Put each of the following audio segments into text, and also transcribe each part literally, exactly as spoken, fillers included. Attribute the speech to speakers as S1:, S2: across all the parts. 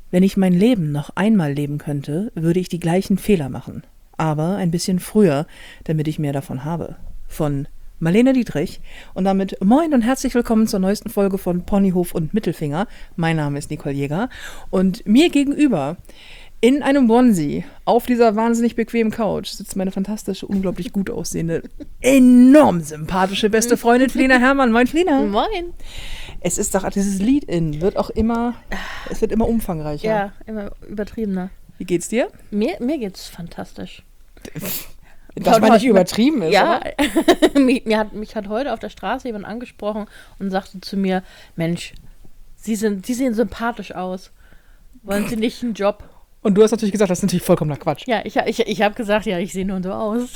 S1: Wenn ich mein Leben noch einmal leben könnte, würde ich die gleichen Fehler machen. Aber ein bisschen früher, damit ich mehr davon habe. Von Marlene Dietrich. Und damit moin und herzlich willkommen zur neuesten Folge von Ponyhof und Mittelfinger. Mein Name ist Nicole Jäger. Und mir gegenüber, in einem Onesie, auf dieser wahnsinnig bequemen Couch, sitzt meine fantastische, unglaublich gut aussehende, enorm sympathische beste Freundin Flina Herrmann. Moin, Flina.
S2: Moin.
S1: Es ist doch, dieses Lead-In wird auch immer, es wird immer umfangreicher.
S2: Ja, immer übertriebener.
S1: Wie geht's dir?
S2: Mir, mir geht's fantastisch.
S1: Dass man nicht übertrieben ist,
S2: ja,
S1: oder?
S2: mich, mir hat, mich hat heute auf der Straße jemand angesprochen und sagte zu mir, Mensch, Sie, sind, Sie sehen sympathisch aus. Wollen Sie nicht einen Job?
S1: Und du hast natürlich gesagt, das ist natürlich vollkommener Quatsch.
S2: Ja, ich, ich, ich habe gesagt, ja, ich sehe nur so aus.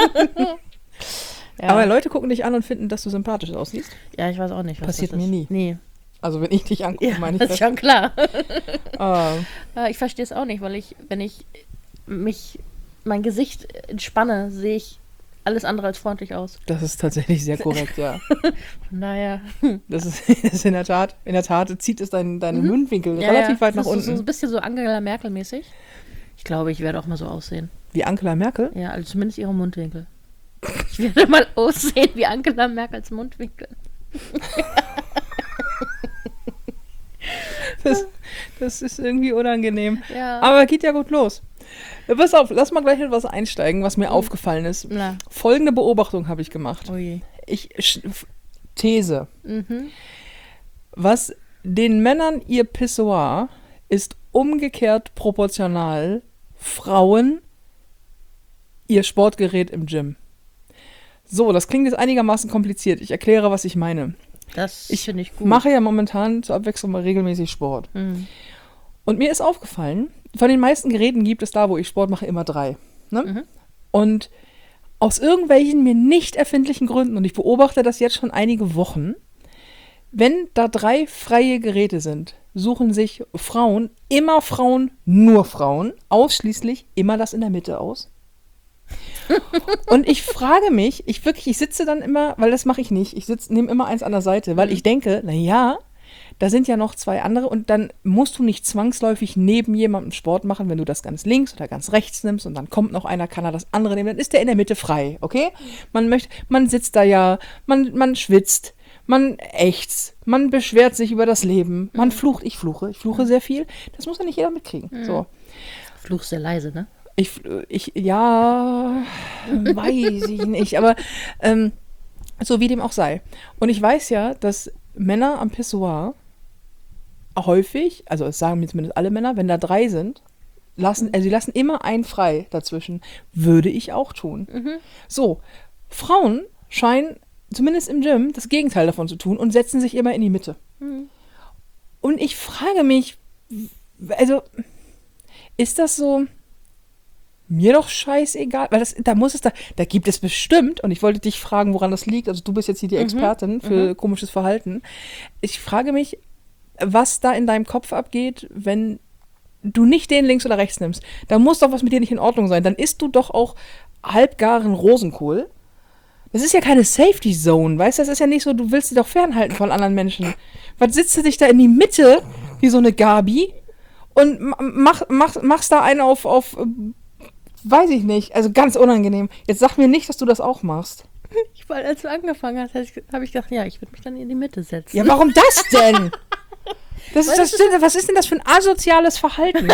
S2: Ja.
S1: Aber Leute gucken dich an und finden, dass du sympathisch aussiehst.
S2: Ja, ich weiß auch nicht, was
S1: Passiert
S2: das ist.
S1: mir nie.
S2: Nee.
S1: Also wenn ich dich angucke,
S2: Ja,
S1: meine ich
S2: das ist schon klar.
S1: Ah.
S2: Ja, ich verstehe es auch nicht, weil ich, wenn ich mich, mein Gesicht entspanne, sehe ich alles andere als freundlich aus.
S1: Das ist tatsächlich sehr korrekt, ja.
S2: Von daher.
S1: Das ist, das ist in der Tat, in der Tat zieht es deinen, deinen
S2: Mhm.
S1: Mundwinkel
S2: Ja,
S1: relativ
S2: ja.
S1: weit nach
S2: Das ist
S1: unten.
S2: so ein bisschen so Angela Merkel-mäßig. Ich glaube, ich werde auch mal so aussehen.
S1: Wie Angela Merkel?
S2: Ja, also zumindest ihre Mundwinkel. Ich werde mal aussehen wie Angela Merkels Mundwinkel.
S1: Das, das ist irgendwie unangenehm.
S2: Ja.
S1: Aber geht ja gut los. Pass auf, lass mal gleich etwas einsteigen, was mir aufgefallen ist.
S2: Na.
S1: Folgende Beobachtung habe ich gemacht.
S2: Oh je.
S1: Ich sch- f- These.
S2: Mhm.
S1: Was den Männern ihr Pissoir ist umgekehrt proportional Frauen ihr Sportgerät im Gym. So, das klingt jetzt einigermaßen kompliziert. Ich erkläre, was ich meine.
S2: Das
S1: Ich
S2: finde ich gut.
S1: mache ja momentan zur Abwechslung mal regelmäßig Sport.
S2: Mhm.
S1: Und mir ist aufgefallen, von den meisten Geräten gibt es da, wo ich Sport mache, immer drei. Ne?
S2: Mhm.
S1: Und aus irgendwelchen mir nicht erfindlichen Gründen, und ich beobachte das jetzt schon einige Wochen, wenn da drei freie Geräte sind, suchen sich Frauen, immer Frauen, nur Frauen, ausschließlich immer das in der Mitte aus. Und ich frage mich, ich wirklich, ich sitze dann immer, weil das mache ich nicht, ich sitze, nehme immer eins an der Seite, weil ich denke, na ja, da sind ja noch zwei andere und dann musst du nicht zwangsläufig neben jemandem Sport machen, wenn du das ganz links oder ganz rechts nimmst und dann kommt noch einer, kann er das andere nehmen, dann ist der in der Mitte frei, okay? Man möchte, man sitzt da ja, man, man schwitzt, man ächzt, man beschwert sich über das Leben, man flucht, ich fluche, ich fluche sehr viel, das muss ja nicht jeder mitkriegen, so.
S2: Fluch sehr leise, ne?
S1: Ich, ich, ja, weiß ich nicht, aber ähm, so wie dem auch sei. Und ich weiß ja, dass Männer am Pissoir häufig, also es sagen mir zumindest alle Männer, wenn da drei sind, lassen, also sie lassen immer einen frei dazwischen. Würde ich auch tun.
S2: Mhm.
S1: So, Frauen scheinen zumindest im Gym das Gegenteil davon zu tun und setzen sich immer in die Mitte.
S2: Mhm.
S1: Und ich frage mich, also ist das so mir doch scheißegal, weil das, da muss es da, da gibt es bestimmt, und ich wollte dich fragen, woran das liegt, also du bist jetzt hier die Expertin für
S2: mhm.
S1: komisches Verhalten. Ich frage mich, was da in deinem Kopf abgeht, wenn du nicht den links oder rechts nimmst. Da muss doch was mit dir nicht in Ordnung sein. Dann isst du doch auch halbgaren Rosenkohl. Das ist ja keine Safety Zone, weißt du? Das ist ja nicht so, du willst dich doch fernhalten von anderen Menschen. Was sitzt du dich da in die Mitte, wie so eine Gabi, und mach, mach, machst da einen auf, auf weiß ich nicht, also ganz unangenehm. Jetzt sag mir nicht, dass du das auch machst.
S2: Ich, weil als du angefangen hast, habe ich gedacht, ja, ich würde mich dann in die Mitte setzen.
S1: Ja, warum das denn? Das ist, das ist, was ist denn das für ein asoziales Verhalten?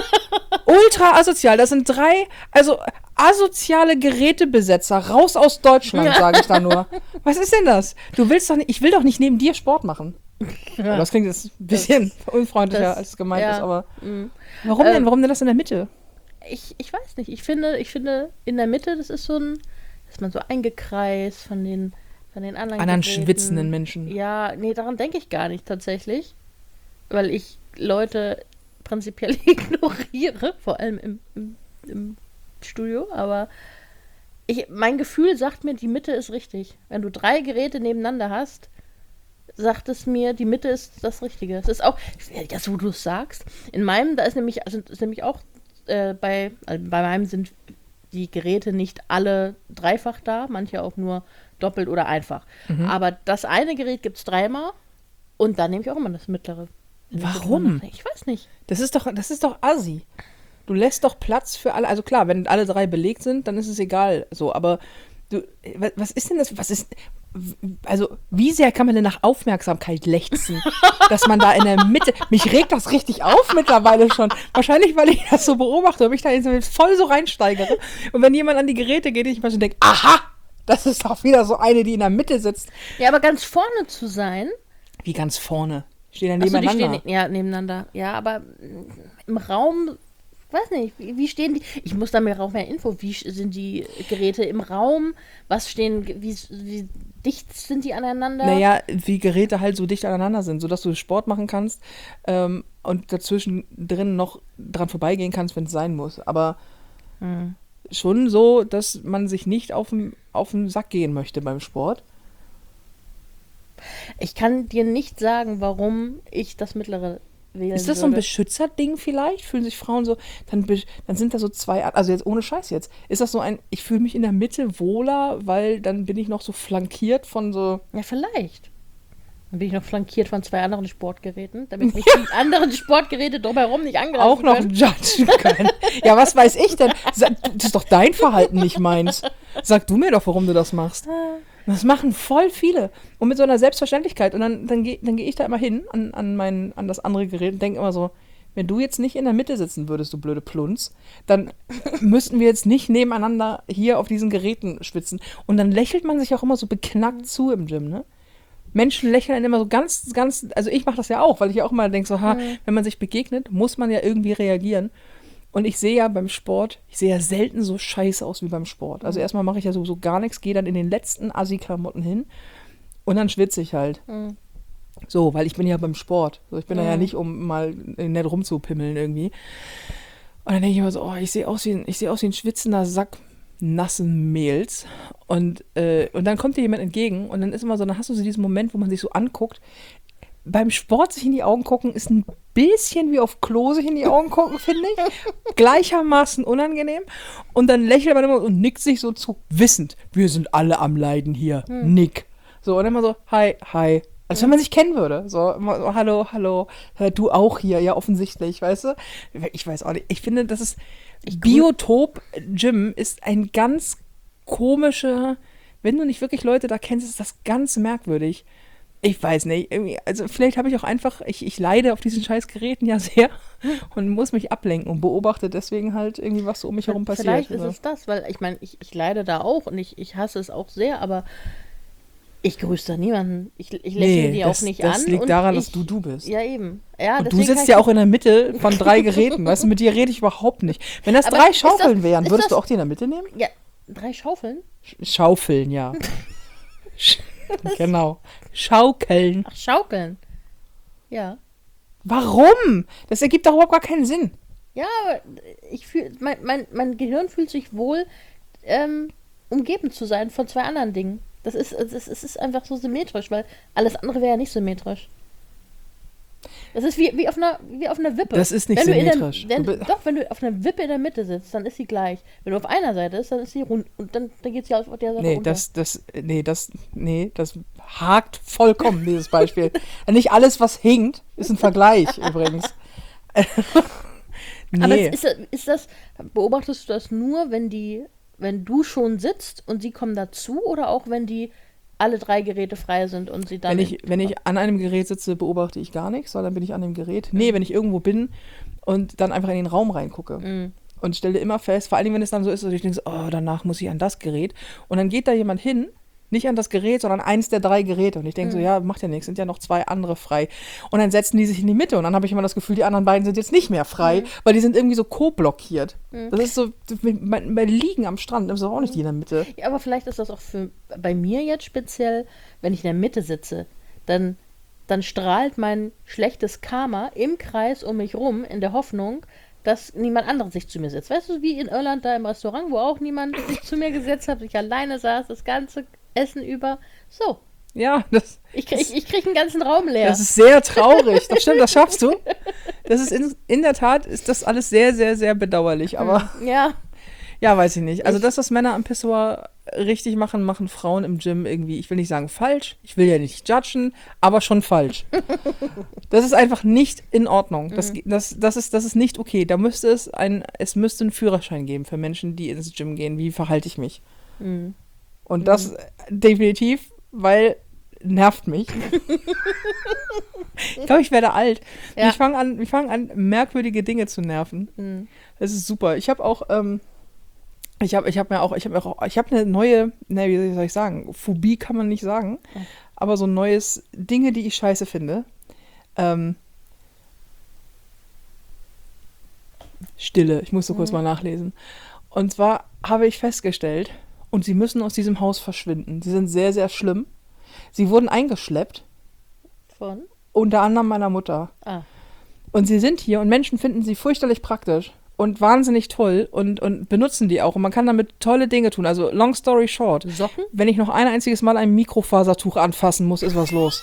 S1: Ultra asozial. Das sind drei, also asoziale Gerätebesetzer. Raus aus Deutschland, sage ich da nur. Was ist denn das? Du willst doch nicht, ich will doch nicht neben dir Sport machen. Ja. Das klingt jetzt ein bisschen das, unfreundlicher, das, als es gemeint ja, ist, aber mh. warum ähm, denn? Warum denn das in der Mitte?
S2: Ich, ich weiß nicht. Ich finde, ich finde, in der Mitte, das ist so ein, ist man so eingekreist von den, von den anderen
S1: anderen
S2: Geräten.
S1: Schwitzenden Menschen.
S2: Ja, nee, daran denke ich gar nicht tatsächlich. Weil ich Leute prinzipiell ignoriere, vor allem im, im, im Studio, aber ich, mein Gefühl sagt mir, die Mitte ist richtig. Wenn du drei Geräte nebeneinander hast, sagt es mir, die Mitte ist das Richtige. Es ist auch, ja, so du es sagst, in meinem, da ist nämlich, also ist nämlich auch Äh, bei, also bei meinem sind die Geräte nicht alle dreifach da, manche auch nur doppelt oder einfach. Mhm. Aber das eine Gerät gibt es dreimal und dann nehme ich auch immer das mittlere. wenn ich so drüber
S1: Warum?
S2: nachdenke. Ich weiß nicht.
S1: Das ist doch, das ist doch assi. Du lässt doch Platz für alle. Also klar, wenn alle drei belegt sind, dann ist es egal. So, aber du, wa- was ist denn das? Was ist, also wie sehr kann man denn nach Aufmerksamkeit lechzen, dass man da in der Mitte. Mich regt das richtig auf mittlerweile schon. Wahrscheinlich, weil ich das so beobachte und mich da jetzt voll so reinsteigere. Und wenn jemand an die Geräte geht, ich mal schon denke, aha, das ist doch wieder so eine, die in der Mitte sitzt.
S2: Ja, aber ganz vorne zu sein.
S1: Wie ganz vorne. Stehen da
S2: Achso, die
S1: nebeneinander.
S2: stehen ja nebeneinander. Ja, aber mm, im Raum, weiß nicht, wie, wie stehen die? Ich muss da mir auch mehr Info. Wie sch- sind die Geräte im Raum? Was stehen, wie, wie dicht sind die aneinander?
S1: Naja, wie Geräte halt so dicht aneinander sind, sodass du Sport machen kannst ähm, und dazwischen drin noch dran vorbeigehen kannst, wenn es sein muss. Aber
S2: Hm.
S1: schon so, dass man sich nicht auf den, auf den Sack gehen möchte beim Sport.
S2: Ich kann dir nicht sagen, warum ich das mittlere wählen
S1: Ist das so ein
S2: würde.
S1: Beschützerding vielleicht? Fühlen sich Frauen so, dann, be- dann sind da so zwei, also jetzt ohne Scheiß jetzt, ist das so ein, ich fühle mich in der Mitte wohler, weil dann bin ich noch so flankiert von so,
S2: Ja, vielleicht. Dann bin ich noch flankiert von zwei anderen Sportgeräten, damit mich die anderen Sportgeräte drumherum nicht angreifen
S1: auch noch
S2: können.
S1: judgen können. Ja, was weiß ich denn? Sag, das ist doch dein Verhalten, nicht meins. Sag du mir doch, warum du das machst. Das machen voll viele. Und mit so einer Selbstverständlichkeit. Und dann, dann gehe dann geh ich da immer hin an, an, mein, an das andere Gerät und denke immer so, wenn du jetzt nicht in der Mitte sitzen würdest, du blöde Plunz, dann müssten wir jetzt nicht nebeneinander hier auf diesen Geräten schwitzen. Und dann lächelt man sich auch immer so beknackt zu im Gym, ne? Menschen lächeln immer so ganz, ganz, also ich mache das ja auch, weil ich ja auch immer denke, so, ha, wenn man sich begegnet, muss man ja irgendwie reagieren. Und ich sehe ja beim Sport, ich sehe ja selten so scheiße aus wie beim Sport. Also erstmal mache ich ja sowieso gar nichts, gehe dann in den letzten Assi-Klamotten hin und dann schwitze ich halt.
S2: Mhm.
S1: So, weil ich bin ja beim Sport. So, ich bin da ja
S2: Mhm.
S1: nicht, um mal nett rumzupimmeln irgendwie. Und dann denke ich immer so, oh, ich sehe aus wie ein, ich sehe aus wie ein schwitzender Sack nassen Mehls. Und, äh, und dann kommt dir jemand entgegen und dann ist immer so, dann hast du so diesen Moment, wo man sich so anguckt. Beim Sport sich in die Augen gucken ist ein bisschen wie auf Klo sich in die Augen gucken, finde ich. Gleichermaßen unangenehm. Und dann lächelt man immer und nickt sich so zu, wissend, wir sind alle am Leiden hier. Nick. So, und dann immer so, hi, hi. Als wenn man sich kennen würde. So, immer so, hallo, hallo, äh, du auch hier, ja, offensichtlich, weißt du? Ich weiß auch nicht. Ich finde, das ist, Biotop Gym ist ein ganz komischer, wenn du nicht wirklich Leute da kennst, ist das ganz merkwürdig. Ich weiß nicht, irgendwie, also vielleicht habe ich auch einfach, ich, ich leide auf diesen scheiß Geräten ja sehr und muss mich ablenken und beobachte deswegen halt irgendwie, was so um mich herum passiert.
S2: Vielleicht ist
S1: so.
S2: es das, weil ich meine, ich, ich leide da auch und ich, ich hasse es auch sehr, aber ich grüße da niemanden. Ich, ich lächle
S1: Nee,
S2: die
S1: das,
S2: auch nicht
S1: das
S2: an.
S1: liegt
S2: und
S1: daran,
S2: ich,
S1: dass du du bist.
S2: Ja, eben. Ja,
S1: und du
S2: deswegen
S1: sitzt
S2: kann
S1: ja
S2: ich-
S1: auch in der Mitte von drei Geräten, weißt du, mit dir rede ich überhaupt nicht. Wenn das
S2: Aber
S1: drei
S2: ist das-
S1: Schaufeln wären,
S2: ist
S1: würdest
S2: das-
S1: du auch die in der Mitte nehmen?
S2: Ja, drei Schaufeln?
S1: Sch- Schaufeln, ja. Sch- genau. Schaukeln.
S2: Ach, Schaukeln. Ja.
S1: Warum? Das ergibt doch überhaupt gar keinen Sinn.
S2: Ja, aber ich fühl, mein, mein, mein Gehirn fühlt sich wohl, ähm, umgeben zu sein von zwei anderen Dingen. Das ist, es ist, es ist einfach so symmetrisch, weil alles andere wäre ja nicht symmetrisch. Das ist wie, wie, auf einer, wie auf einer Wippe.
S1: Das ist nicht
S2: wenn du in
S1: symmetrisch.
S2: Der, wenn,
S1: Du be-
S2: doch, wenn du auf einer Wippe in der Mitte sitzt, dann ist sie gleich. Wenn du auf einer Seite bist, dann ist sie rund. Und dann, dann geht sie auf der Seite
S1: Nee,
S2: runter.
S1: das, das, nee, das, nee, das hakt vollkommen, dieses Beispiel. Nicht alles, was hinkt, ist ein Vergleich übrigens. nee.
S2: Aber ist, das- ist das, beobachtest du das nur, wenn die, wenn du schon sitzt und sie kommen dazu, oder auch wenn die alle drei Geräte frei sind und sie dann.
S1: Wenn ich, wenn ich an einem Gerät sitze, beobachte ich gar nichts, weil dann bin ich an dem Gerät. Nee, wenn ich irgendwo bin und dann einfach in den Raum reingucke.
S2: Mhm.
S1: Und stelle immer fest, vor allem wenn es dann so ist, dass ich denke, so, oh, danach muss ich an das Gerät. Und dann geht da jemand hin, nicht an das Gerät, sondern eins der drei Geräte. Und ich denke so, ja, macht ja nichts, sind ja noch zwei andere frei. Und dann setzen die sich in die Mitte. Und dann habe ich immer das Gefühl, die anderen beiden sind jetzt nicht mehr frei, weil die sind irgendwie so co-blockiert. Das ist so, bei, bei Liegen am Strand, ist doch auch nicht die in der Mitte.
S2: Ja, aber vielleicht ist das auch für bei mir jetzt speziell, wenn ich in der Mitte sitze, dann, dann strahlt mein schlechtes Karma im Kreis um mich rum, in der Hoffnung, dass niemand anderes sich zu mir setzt. Weißt du, wie in Irland da im Restaurant, wo auch niemand sich zu mir gesetzt hat, ich alleine saß, das ganze Essen über. So,
S1: Ja, das,
S2: ich krieg, ich, ich krieg einen ganzen Raum leer.
S1: das ist sehr traurig. Das stimmt, das schaffst du. Das ist in, in der Tat, ist das alles sehr, sehr, sehr bedauerlich. Aber
S2: ja,
S1: ja, weiß ich nicht. Also
S2: Ich-
S1: das, was Männer am Pissoir richtig machen, machen Frauen im Gym irgendwie, ich will nicht sagen falsch, ich will ja nicht judgen, aber schon falsch. Das ist einfach nicht in Ordnung. Das,
S2: Mhm.
S1: das, das, ist, das ist nicht okay. Da müsste es ein, es müsste einen Führerschein geben für Menschen, die ins Gym gehen. Wie verhalte ich mich?
S2: Mhm.
S1: Und das äh, definitiv, weil nervt mich. Ich glaube, ich werde alt.
S2: Ja.
S1: Ich fange an, ich fang an, merkwürdige Dinge zu nerven.
S2: Mhm.
S1: Das ist super. Ich habe auch, ähm, ich habe ich hab mir auch, ich habe auch, ich habe eine neue, ne, wie soll ich sagen, Phobie kann man nicht sagen,
S2: Mhm.
S1: aber so ein neues Dinge, die ich scheiße finde. Ähm, Stille. Ich muss so kurz
S2: Mhm.
S1: mal nachlesen. Und zwar habe ich festgestellt, und sie müssen aus diesem Haus verschwinden. Sie sind sehr, sehr schlimm. Sie wurden eingeschleppt,
S2: Von?
S1: unter anderem meiner Mutter.
S2: Ah.
S1: Und sie sind hier und Menschen finden sie fürchterlich praktisch und wahnsinnig toll und, und benutzen die auch. Und man kann damit tolle Dinge tun. Also, long story short,
S2: Socken?
S1: wenn ich noch ein einziges Mal ein Mikrofasertuch anfassen muss, ist was los.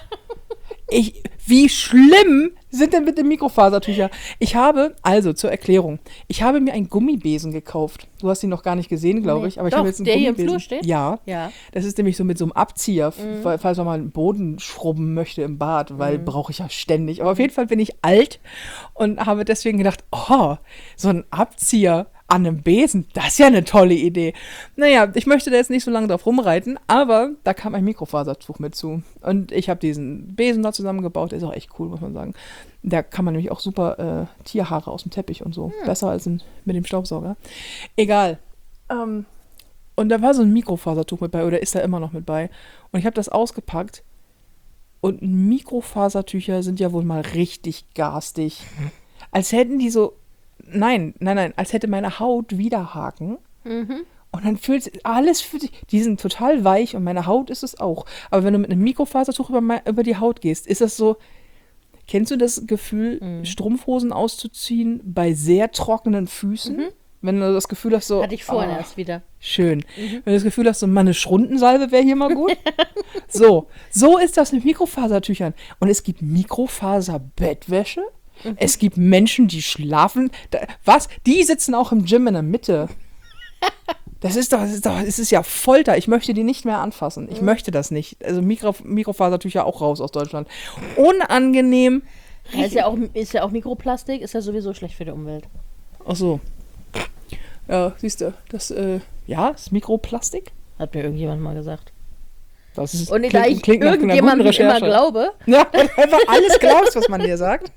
S1: Ich, wie schlimm sind denn bitte Mikrofasertücher? Ich habe, also zur Erklärung, ich habe mir einen Gummibesen gekauft. Du hast ihn noch gar nicht gesehen, glaube
S2: Nee.
S1: ich. Aber ich
S2: Doch,
S1: habe jetzt einen
S2: der hier im
S1: Gummibesen.
S2: Flur steht?
S1: Ja.
S2: Ja.
S1: Das ist nämlich so mit so einem Abzieher,
S2: Mhm.
S1: f- falls man mal einen Boden schrubben möchte im Bad, weil
S2: Mhm.
S1: brauche ich ja ständig. Aber auf jeden Fall bin ich alt und habe deswegen gedacht, oh, so ein Abzieher an einem Besen, das ist ja eine tolle Idee. Naja, ich möchte da jetzt nicht so lange drauf rumreiten, aber da kam ein Mikrofasertuch mit zu. Und ich habe diesen Besen da zusammengebaut, der ist auch echt cool, muss man sagen. Da kann man nämlich auch super äh, Tierhaare aus dem Teppich und so.
S2: Hm.
S1: Besser als in, mit dem Staubsauger. Egal. Ähm, und da war so ein Mikrofasertuch mit bei, oder ist da immer noch mit bei. Und ich habe das ausgepackt. Und Mikrofasertücher sind ja wohl mal richtig garstig. Als hätten die so, nein, nein, nein, als hätte meine Haut Widerhaken.
S2: Mhm.
S1: Und dann fühlt sich alles für dich, die sind total weich und meine Haut ist es auch. Aber wenn du mit einem Mikrofasertuch über, mei- über die Haut gehst, ist das so, kennst du das Gefühl,
S2: Mhm.
S1: Strumpfhosen auszuziehen bei sehr trockenen Füßen?
S2: Mhm.
S1: Wenn du das Gefühl hast, so,
S2: Hatte ich vorhin
S1: ah,
S2: erst wieder.
S1: schön.
S2: Mhm.
S1: Wenn du das Gefühl hast, so meine Schrundensalbe wäre hier mal gut. So, so ist das mit Mikrofasertüchern. Und es gibt Mikrofaser-Bettwäsche.
S2: Mhm.
S1: Es gibt Menschen, die schlafen. Da, was? Die sitzen auch im Gym in der Mitte. Das ist doch, das ist doch, es ist ja Folter. Ich möchte die nicht mehr anfassen. Ich
S2: Mhm.
S1: möchte das nicht. Also Mikro, Mikrofasertücher auch raus aus Deutschland. Unangenehm.
S2: Ja, ist, ja auch, ist ja auch Mikroplastik, ist ja sowieso schlecht für die Umwelt.
S1: Ach so. Ja, siehst du, das, äh, ja, ist Mikroplastik.
S2: Hat mir irgendjemand mal gesagt.
S1: Das ist,
S2: Und da ich
S1: nach einer guten
S2: irgendjemandem immer
S1: Recherche.
S2: glaube,
S1: Ja, weil du einfach alles glaubst, was man dir sagt.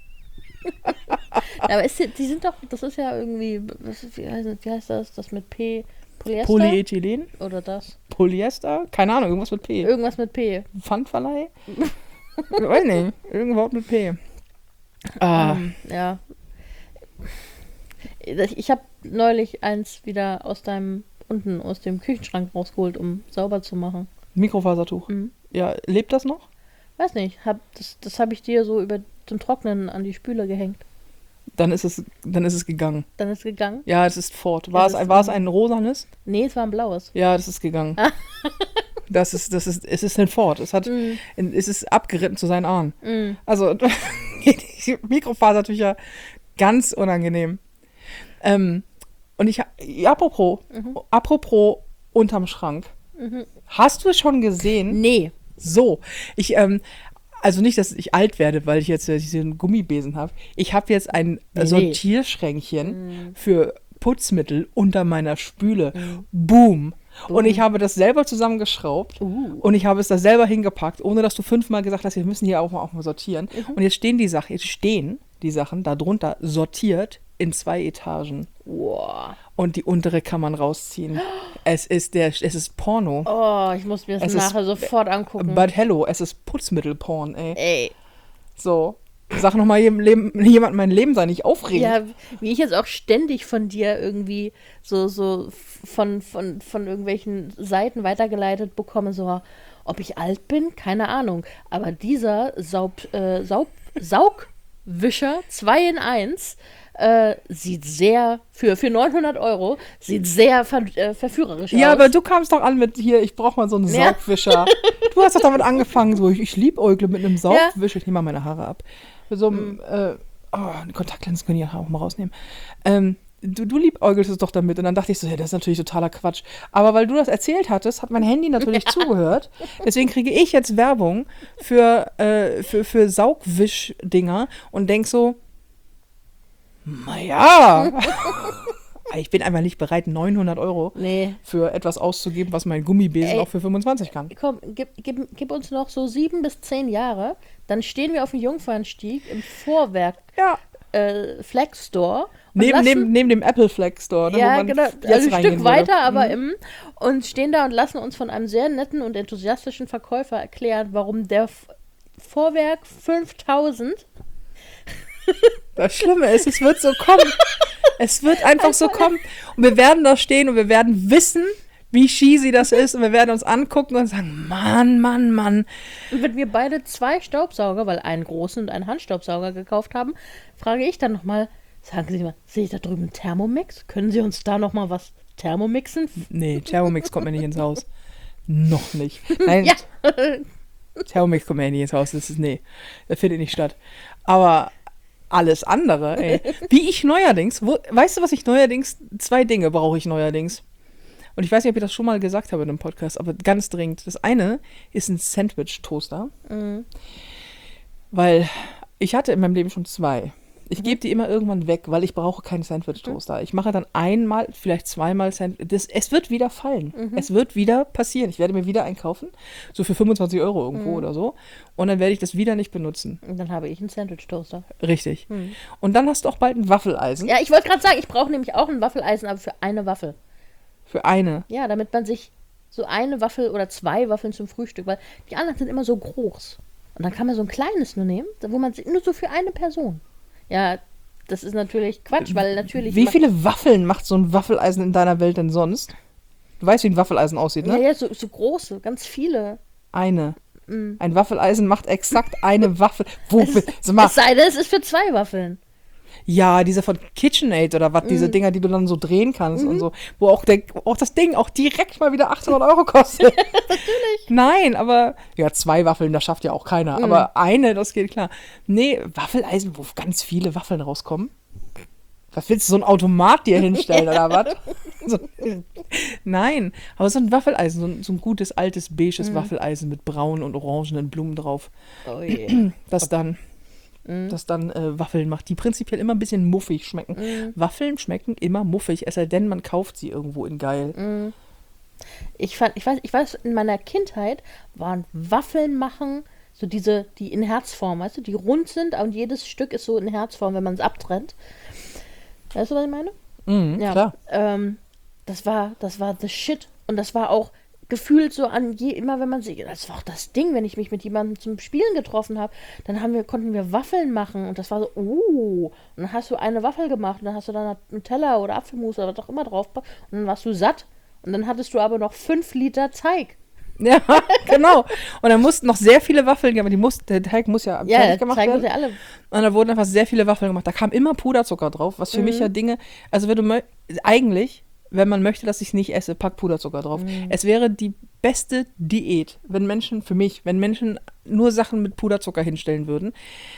S2: aber ist, die sind doch, das ist ja irgendwie, was, ist- wie, heißt, wie heißt das, das mit P? Polyester?
S1: Polyethylen,
S2: Oder das?
S1: Polyester, keine Ahnung, irgendwas mit P.
S2: Irgendwas mit P.
S1: Pfandverleih? Ich weiß nicht, irgendwas mit P. Ah,
S2: Ähm, ja. Ich habe neulich eins wieder aus deinem, unten aus dem Küchenschrank rausgeholt, um sauber zu machen.
S1: Mikrofasertuch.
S2: Mhm.
S1: Ja, lebt das noch?
S2: Weiß nicht, hab, das, das habe ich dir so über zum Trocknen an die Spüle gehängt.
S1: Dann ist es, dann ist es gegangen.
S2: Dann ist es gegangen.
S1: Ja, es ist fort. War,
S2: Es
S1: es,
S2: ist,
S1: war es
S2: ähm,
S1: ein rosanes?
S2: Nee, es war ein blaues.
S1: Ja, das ist gegangen. Das ist, das ist, es ist ein Fort. Es hat,
S2: Mm,
S1: es ist abgeritten zu seinen Ahnen.
S2: mm.
S1: Also, die Mikrofasertücher, ganz unangenehm. Ähm, und ich, ha- apropos,
S2: Mhm.
S1: apropos unterm Schrank.
S2: Mhm.
S1: Hast du es schon gesehen?
S2: Nee.
S1: So, ich, ähm, also nicht, dass ich alt werde, weil ich jetzt äh, diesen Gummibesen habe. Ich habe jetzt ein
S2: Nee,
S1: Sortierschränkchen
S2: Mm.
S1: für Putzmittel unter meiner Spüle.
S2: Mm.
S1: Boom. Und
S2: Boom.
S1: ich habe das selber zusammengeschraubt.
S2: Uh.
S1: Und ich habe es da selber hingepackt, ohne dass du fünfmal gesagt hast, wir müssen hier auch mal, auch mal sortieren.
S2: Mhm.
S1: Und jetzt stehen die Sachen, jetzt stehen die Sachen darunter sortiert in zwei Etagen.
S2: Wow.
S1: Und die untere kann man rausziehen. Es ist der, es ist Porno.
S2: Oh, ich muss mir das
S1: Es ist-
S2: nachher sofort angucken.
S1: But hello, es ist Putzmittelporn, ey.
S2: Ey.
S1: So. Sag noch mal jedem Leben, jemand mein Leben sei nicht aufregend.
S2: Ja, wie ich jetzt auch ständig von dir irgendwie so, so von, von, von irgendwelchen Seiten weitergeleitet bekomme, so, ob ich alt bin, keine Ahnung. Aber dieser Saub, äh, Saub, Saugwischer zwei in eins äh, sieht sehr, für, für neunhundert Euro, sieht sehr ver, äh, verführerisch
S1: Ja,
S2: aus.
S1: aber du kamst doch an mit hier, ich brauch mal so einen
S2: Ja.
S1: Saugwischer. Du hast doch damit angefangen, so, ich, ich liebäugle mit einem Saugwischer. Ich nehme mal meine Haare ab. Mit so einem,
S2: Mhm.
S1: äh, oh, die Kontaktlinsen können die ja auch mal rausnehmen. Ähm, du, du liebäugelst es doch damit. Und dann dachte ich so, ja, das ist natürlich totaler Quatsch. Aber weil du das erzählt hattest, hat mein Handy natürlich ja. zugehört. Deswegen kriege ich jetzt Werbung für, äh, für, für Saugwisch-Dinger und denk so, naja, ich bin einfach nicht bereit, neunhundert Euro
S2: nee.
S1: für etwas auszugeben, was mein Gummibesen Ey, auch für fünfundzwanzig kann.
S2: Komm, gib, gib, gib uns noch so sieben bis zehn Jahre, dann stehen wir auf dem Jungfernstieg im Vorwerk
S1: ja.
S2: äh, Flex Store.
S1: Neben, lassen, neben, neben dem Apple Flex Store. Ne,
S2: ja,
S1: wo man
S2: genau.
S1: Jetzt
S2: also ein Stück weiter,
S1: würde.
S2: aber
S1: mhm.
S2: im. Und stehen da und lassen uns von einem sehr netten und enthusiastischen Verkäufer erklären, warum der F- Vorwerk fünftausend
S1: Das Schlimme ist, es wird so kommen. Es wird einfach so kommen. Und wir werden da stehen und wir werden wissen, wie cheesy das ist. Und wir werden uns angucken und sagen, Mann, Mann, Mann.
S2: Und wenn wir beide zwei Staubsauger, weil einen großen und einen Handstaubsauger gekauft haben, frage ich dann nochmal, sagen Sie mal, sehe ich da drüben einen Thermomix? Können Sie uns da nochmal was thermomixen?
S1: Nee, Thermomix kommt mir nicht ins Haus. Noch nicht. Nein,
S2: ja.
S1: Thermomix kommt mir nicht ins Haus. Das ist, nee, das findet nicht statt. Aber alles andere, ey. Wie ich neuerdings, wo, weißt du, was ich neuerdings, zwei Dinge brauche ich neuerdings. Und ich weiß nicht, ob ich das schon mal gesagt habe in einem Podcast, aber ganz dringend. Das eine ist ein Sandwich-Toaster. Mhm. Weil ich hatte in meinem Leben schon zwei. Ich mhm. gebe die immer irgendwann weg, weil ich brauche keinen Sandwich-Toaster. Mhm. Ich mache dann einmal, vielleicht zweimal Sandwich. Das, es wird wieder fallen. Mhm. Es wird wieder passieren. Ich werde mir wieder einkaufen. So für fünfundzwanzig Euro irgendwo mhm. oder so. Und dann werde ich das wieder nicht benutzen.
S2: Und dann habe ich einen Sandwich-Toaster.
S1: Richtig. Mhm. Und dann hast du auch bald ein Waffeleisen.
S2: Ja, ich wollte gerade sagen, ich brauche nämlich auch ein Waffeleisen, aber für eine Waffel.
S1: Für eine?
S2: Ja, damit man sich so eine Waffel oder zwei Waffeln zum Frühstück, weil die anderen sind immer so groß. Und dann kann man so ein kleines nur nehmen, wo man nur so für eine Person. Ja, das ist natürlich Quatsch, weil natürlich...
S1: Wie viele Waffeln macht so ein Waffeleisen in deiner Welt denn sonst? Du weißt, wie ein Waffeleisen aussieht, ne?
S2: Ja, ja, so, so große, ganz viele.
S1: Eine. Mm. Ein Waffeleisen macht exakt eine Waffel. Wo,
S2: es,
S1: sag mal,
S2: es sei denn, es ist für zwei Waffeln.
S1: Ja, diese von KitchenAid oder was, mm. diese Dinger, die du dann so drehen kannst mm. und so, wo auch, der, auch das Ding auch direkt mal wieder achthundert Euro kostet.
S2: Natürlich.
S1: Nein, aber, ja, zwei Waffeln, das schafft ja auch keiner, mm. aber eine, das geht klar. Nee, Waffeleisen, wo ganz viele Waffeln rauskommen. Was willst du, so ein Automat dir hinstellen oder was? So, nein, aber so ein Waffeleisen, so ein, so ein gutes, altes, beiges mm. Waffeleisen mit braunen und orangenen Blumen drauf.
S2: Oh yeah.
S1: Das dann... das dann äh, Waffeln macht, die prinzipiell immer ein bisschen muffig schmecken. Mm. Waffeln schmecken immer muffig, es sei denn, man kauft sie irgendwo in geil.
S2: Mm. Ich fand, ich weiß, ich weiß, in meiner Kindheit waren Waffeln machen, so diese, die in Herzform, weißt du, die rund sind und jedes Stück ist so in Herzform, wenn man es abtrennt. Weißt du, was ich meine?
S1: Mm,
S2: ja.
S1: Klar.
S2: Ähm, das war, das war the shit. Und das war auch gefühlt so an je, immer wenn man sie, das war auch das Ding, wenn ich mich mit jemandem zum Spielen getroffen habe, dann haben wir, konnten wir Waffeln machen und das war so, uh, und dann hast du eine Waffel gemacht und dann hast du dann Nutella oder Apfelmus oder was auch immer drauf und dann warst du satt und dann hattest du aber noch fünf Liter Teig.
S1: Ja, genau. Und dann mussten noch sehr viele Waffeln, aber die muss, der Teig muss ja,
S2: ja
S1: fertig gemacht
S2: Teig
S1: werden.
S2: Muss ja alle.
S1: Und da wurden einfach sehr viele Waffeln gemacht. Da kam immer Puderzucker drauf, was für mhm. mich ja Dinge, also wenn du mö- eigentlich, wenn man möchte, dass ich es nicht esse, pack Puderzucker drauf. Mhm. Es wäre die beste Diät, wenn Menschen, für mich, wenn Menschen nur Sachen mit Puderzucker hinstellen würden.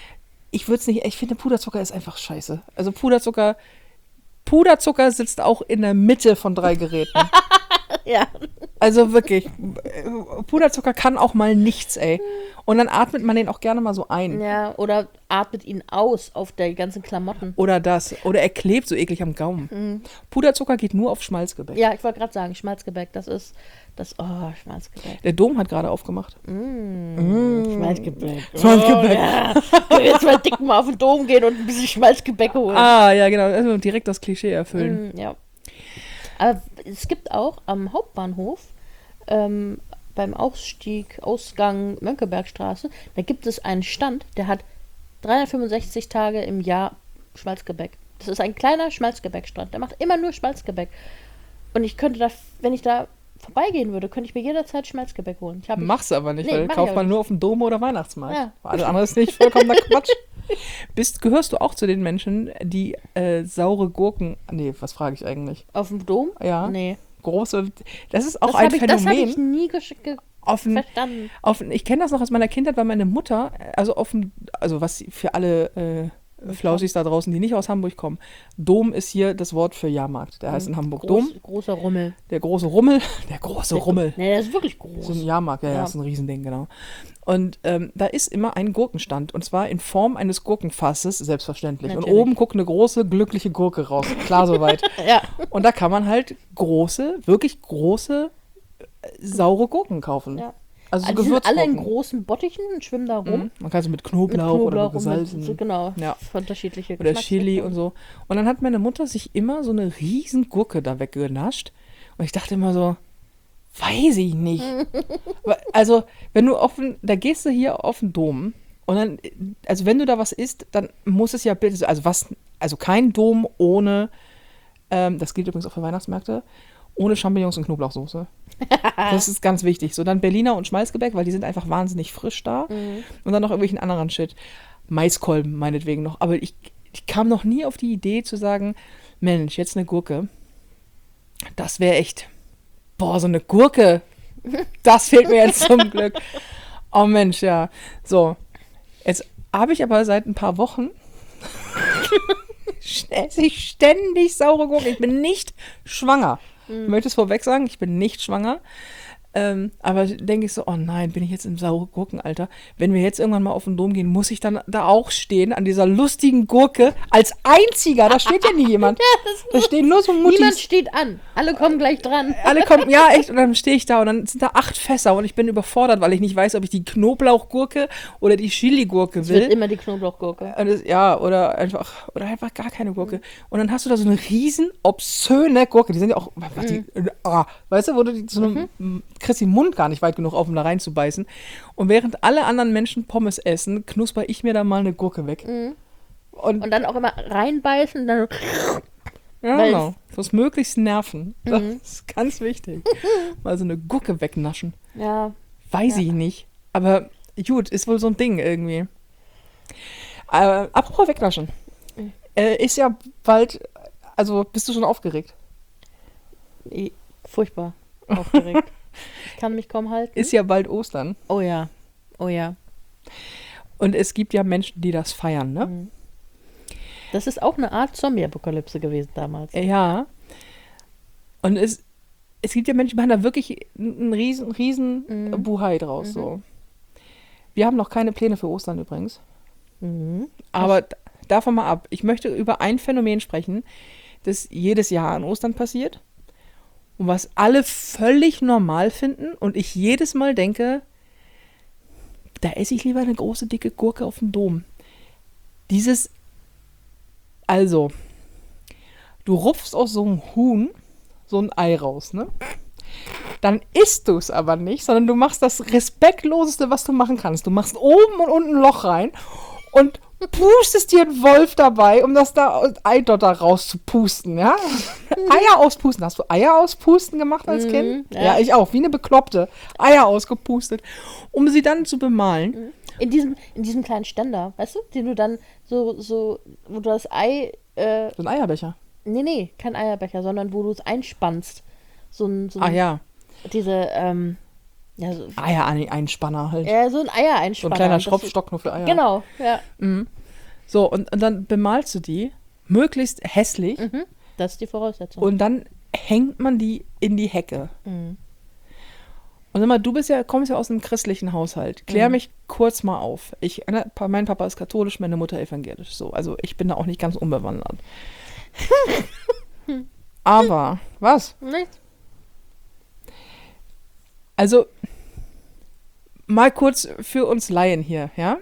S1: Ich würde es nicht, ich finde Puderzucker ist einfach scheiße. Also Puderzucker, Puderzucker sitzt auch in der Mitte von drei Geräten.
S2: Ja.
S1: Also wirklich, Puderzucker kann auch mal nichts, ey. Und dann atmet man den auch gerne mal so ein.
S2: Ja, oder atmet ihn aus auf die ganzen Klamotten.
S1: Oder das. Oder er klebt so eklig am Gaumen. Mhm. Puderzucker geht nur auf Schmalzgebäck.
S2: Ja, ich wollte gerade sagen, Schmalzgebäck, das ist das, oh, Schmalzgebäck.
S1: Der Dom hat gerade aufgemacht.
S2: Mm. Mm. Schmalzgebäck.
S1: Schmalzgebäck.
S2: Oh, ja. Jetzt mal dick mal auf den Dom gehen und ein bisschen Schmalzgebäck holen.
S1: Ah, ja, genau. Also direkt das Klischee erfüllen.
S2: Mm, ja. Aber es gibt auch am Hauptbahnhof, ähm, beim Ausstieg, Ausgang Mönckebergstraße, da gibt es einen Stand, der hat dreihundertfünfundsechzig Tage im Jahr Schmalzgebäck. Das ist ein kleiner Schmalzgebäckstand. Der macht immer nur Schmalzgebäck. Und ich könnte da, wenn ich da vorbeigehen würde, könnte ich mir jederzeit Schmalzgebäck holen. Ich hab
S1: Mach's aber nicht,
S2: nee,
S1: weil kauft man nur auf dem Dom oder Weihnachtsmarkt.
S2: Ja.
S1: Alles andere ist nicht vollkommener Quatsch. Bist, gehörst du auch zu den Menschen, die äh, saure Gurken, nee, was frage ich eigentlich?
S2: Auf dem Dom?
S1: Ja.
S2: Nee.
S1: Große, das ist auch
S2: das
S1: ein
S2: ich,
S1: Phänomen.
S2: Das habe ich nie gesch- ge-
S1: auf ein,
S2: verstanden.
S1: Auf, ich kenne das noch aus meiner Kindheit, weil meine Mutter, also auf dem, also was für alle äh, Flauschis da draußen, die nicht aus Hamburg kommen. Dom ist hier das Wort für Jahrmarkt. Der heißt in Hamburg
S2: Groß,
S1: Dom.
S2: Großer Rummel.
S1: Der große Rummel. Der große Rummel.
S2: Nee, der ist wirklich groß.
S1: So ein Jahrmarkt, ja, ja,
S2: Ja.
S1: ist ein Riesending, genau. Und ähm, da ist immer ein Gurkenstand. Und zwar in Form eines Gurkenfasses, selbstverständlich. Und
S2: Natürlich.
S1: oben guckt eine große, glückliche Gurke raus. Klar soweit.
S2: Ja.
S1: Und da kann man halt große, wirklich große, äh, saure Gurken kaufen.
S2: Ja.
S1: Also so
S2: Also die sind alle in
S1: Gewürzgurken.
S2: großen Bottichen und schwimmen da rum.
S1: Mhm. Man kann sie mit
S2: Mit
S1: Knoblauch, oder
S2: Knoblauch und
S1: gesalzen.
S2: mit, so, genau,
S1: Ja.
S2: unterschiedliche
S1: Oder Chili und
S2: Geschmacksrichtungen.
S1: so. Und dann hat meine Mutter sich immer so eine riesen Gurke da weggenascht. Und ich dachte immer so, weiß ich nicht. Weil- also, wenn du offen, da gehst du hier auf den Dom und dann, also wenn du da was isst, dann muss es ja bitte, also was, also kein Dom ohne, ähm, das gilt übrigens auch für Weihnachtsmärkte, ohne Champignons und Knoblauchsoße. Das ist ganz wichtig. So dann Berliner und Schmalzgebäck, weil die sind einfach wahnsinnig frisch da. Und dann noch irgendwelchen anderen Shit. Maiskolben meinetwegen noch. Aber ich, ich kam noch nie auf die Idee zu sagen, Mensch, jetzt eine Gurke. Das wäre echt, boah, so eine Gurke. Das fehlt mir jetzt zum Glück. Oh Mensch, ja. So, jetzt habe ich aber seit ein paar Wochen esse ich ständig saure Gurken. Ich bin nicht schwanger. Ich möchte es vorweg sagen, ich bin nicht schwanger. Ähm, aber denke ich so, oh nein, bin ich jetzt im saure Gurkenalter? Wenn wir jetzt irgendwann mal auf den Dom gehen, muss ich dann da auch stehen, an dieser lustigen Gurke, als einziger. Da steht ja nie jemand. Da stehen nur so
S2: Niemand
S1: Muttis.
S2: steht an. Alle kommen gleich dran.
S1: Alle kommen, ja echt, und dann stehe ich da und dann sind da acht Fässer und ich bin überfordert, weil ich nicht weiß, ob ich die Knoblauchgurke oder die Chili-Gurke
S2: Es wird
S1: will.
S2: immer die Knoblauchgurke.
S1: Und das, ja, oder einfach, oder einfach gar keine Gurke. Und dann hast du da so eine riesen, obszöne Gurke. Die sind ja auch, was die, ah, weißt du, wo du die, so eine, kriegst den Mund gar nicht weit genug auf, um da reinzubeißen. Und während alle anderen Menschen Pommes essen, knusper ich mir da mal eine Gurke weg. Und,
S2: Und dann auch immer reinbeißen, dann
S1: ja,
S2: weil-
S1: genau. Das möglichst nerven. Das ist ganz wichtig. Mal so eine Gurke wegnaschen.
S2: ja.
S1: Weiß ich nicht. Aber gut, ist wohl so ein Ding irgendwie. Äh, apropos wegnaschen. Äh, ist ja bald, also bist du schon aufgeregt?
S2: i- Furchtbar aufgeregt. Ich kann mich kaum halten.
S1: Ist ja bald Ostern.
S2: Oh ja. Oh ja.
S1: Und es gibt ja Menschen, die das feiern, ne?
S2: Mhm. Das ist auch eine Art Zombie-Apokalypse gewesen damals.
S1: Ja. Und es, es gibt ja Menschen, die machen da wirklich einen riesen, riesen
S2: Mhm.
S1: Buhai draus. So. Wir haben noch keine Pläne für Ostern übrigens.
S2: Mhm.
S1: Aber d- davon mal ab. Ich möchte über ein Phänomen sprechen, das jedes Jahr an Ostern passiert und was alle völlig normal finden und ich jedes Mal denke, da esse ich lieber eine große, dicke Gurke auf dem Dom. Dieses, also, du rupfst aus so einem Huhn so ein Ei raus, ne? Dann isst du es aber nicht, sondern du machst das Respektloseste, was du machen kannst. Du machst oben und unten ein Loch rein und pustest dir einen Wolf dabei, um das da Eidotter rauszupusten, ja? Eier auspusten. Hast du Eier auspusten gemacht als
S2: Mhm,
S1: Kind?
S2: ja.
S1: Ja, ich auch, wie eine Bekloppte. Eier ausgepustet, um sie dann zu bemalen.
S2: In diesem, in diesem kleinen Ständer, weißt du, den du dann so, so, wo du das Ei, äh,
S1: So ein Eierbecher.
S2: nee, nee, kein Eierbecher, sondern wo du es einspannst. So ein, so ein
S1: Ah ja,
S2: diese, ähm, ja, so,
S1: Eier-Einspanner halt.
S2: ja, so ein Eier
S1: So ein
S2: einspannen.
S1: kleiner Schropfstock nur für Eier.
S2: Genau, ja.
S1: So, und, und dann bemalst du die möglichst hässlich
S2: Mhm. Das ist die Voraussetzung.
S1: und dann hängt man die in die Hecke.
S2: Mhm.
S1: Und sag mal, du bist ja, kommst ja aus einem christlichen Haushalt. Klär mich kurz mal auf. Ich, ne, Pa- mein Papa ist katholisch, meine Mutter evangelisch. So, also ich bin da auch nicht ganz unbewandert. Aber, was?
S2: Nichts.
S1: Also, mal kurz für uns Laien hier, ja?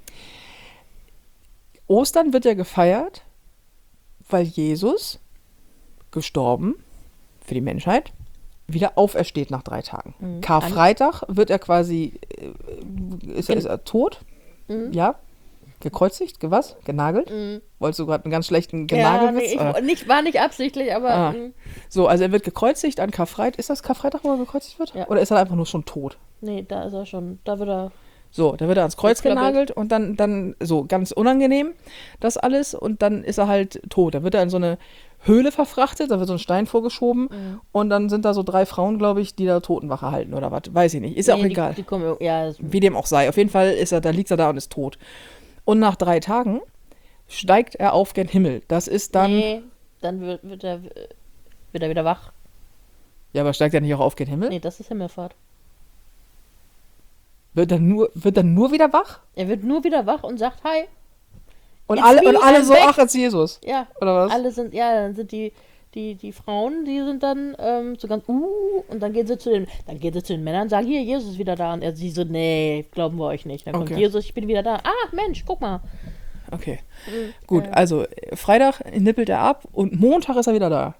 S1: Ostern wird ja gefeiert, weil Jesus, gestorben für die Menschheit, wieder aufersteht nach drei Tagen.
S2: Mhm.
S1: Karfreitag wird er quasi, äh, ist, er, ist er tot?
S2: Mhm.
S1: Ja? Gekreuzigt? Gewas? Genagelt?
S2: Mhm.
S1: Wolltest du gerade einen ganz schlechten
S2: Ja,
S1: Genagelwitz?
S2: nee, ich,
S1: oder?
S2: nicht, war nicht absichtlich, aber
S1: Ah.
S2: mm,
S1: So, also er wird gekreuzigt an Karfreitag. Ist das Karfreitag, wo er gekreuzigt wird?
S2: Ja.
S1: Oder ist er einfach nur schon tot?
S2: nee, da ist er schon, da wird er,
S1: So, da wird er ans Kreuz
S2: Geklöppelt.
S1: genagelt und dann, dann so ganz unangenehm das alles und dann ist er halt tot. Da wird er in so eine Höhle verfrachtet, da wird so ein Stein vorgeschoben
S2: Mhm.
S1: und dann sind da so drei Frauen, glaube ich, die da Totenwache halten oder was, weiß ich nicht. Ist ja auch
S2: nee,
S1: egal.
S2: Die, die kommen, ja, ist-
S1: Wie dem auch sei. Auf jeden Fall ist er, da liegt er da und ist tot. Und nach drei Tagen steigt er auf gen Himmel. Das ist dann...
S2: Nee, dann wird, wird, er, wird er wieder wach.
S1: Ja, aber steigt er nicht auch auf gen Himmel?
S2: Nee, das ist Himmelfahrt.
S1: Wird er nur, wird er nur wieder wach?
S2: Er wird nur wieder wach und sagt Hi.
S1: Und
S2: It's
S1: alle,
S2: me,
S1: und alle
S2: I'm
S1: so,
S2: back.
S1: ach, jetzt Jesus.
S2: Ja,
S1: Oder was?
S2: alle sind, ja, dann sind die, die, die Frauen, die sind dann ähm, so ganz, uh, und dann gehen sie zu den, dann gehen sie zu den Männern und sagen, hier, Jesus ist wieder da. Und er sie so, nee, glauben wir euch nicht. Dann kommt
S1: Okay.
S2: Jesus, ich bin wieder da. Ah, Mensch, guck mal.
S1: Okay.
S2: Mhm,
S1: Gut,
S2: äh,
S1: also äh, Freitag nippelt er ab und Montag ist er wieder da.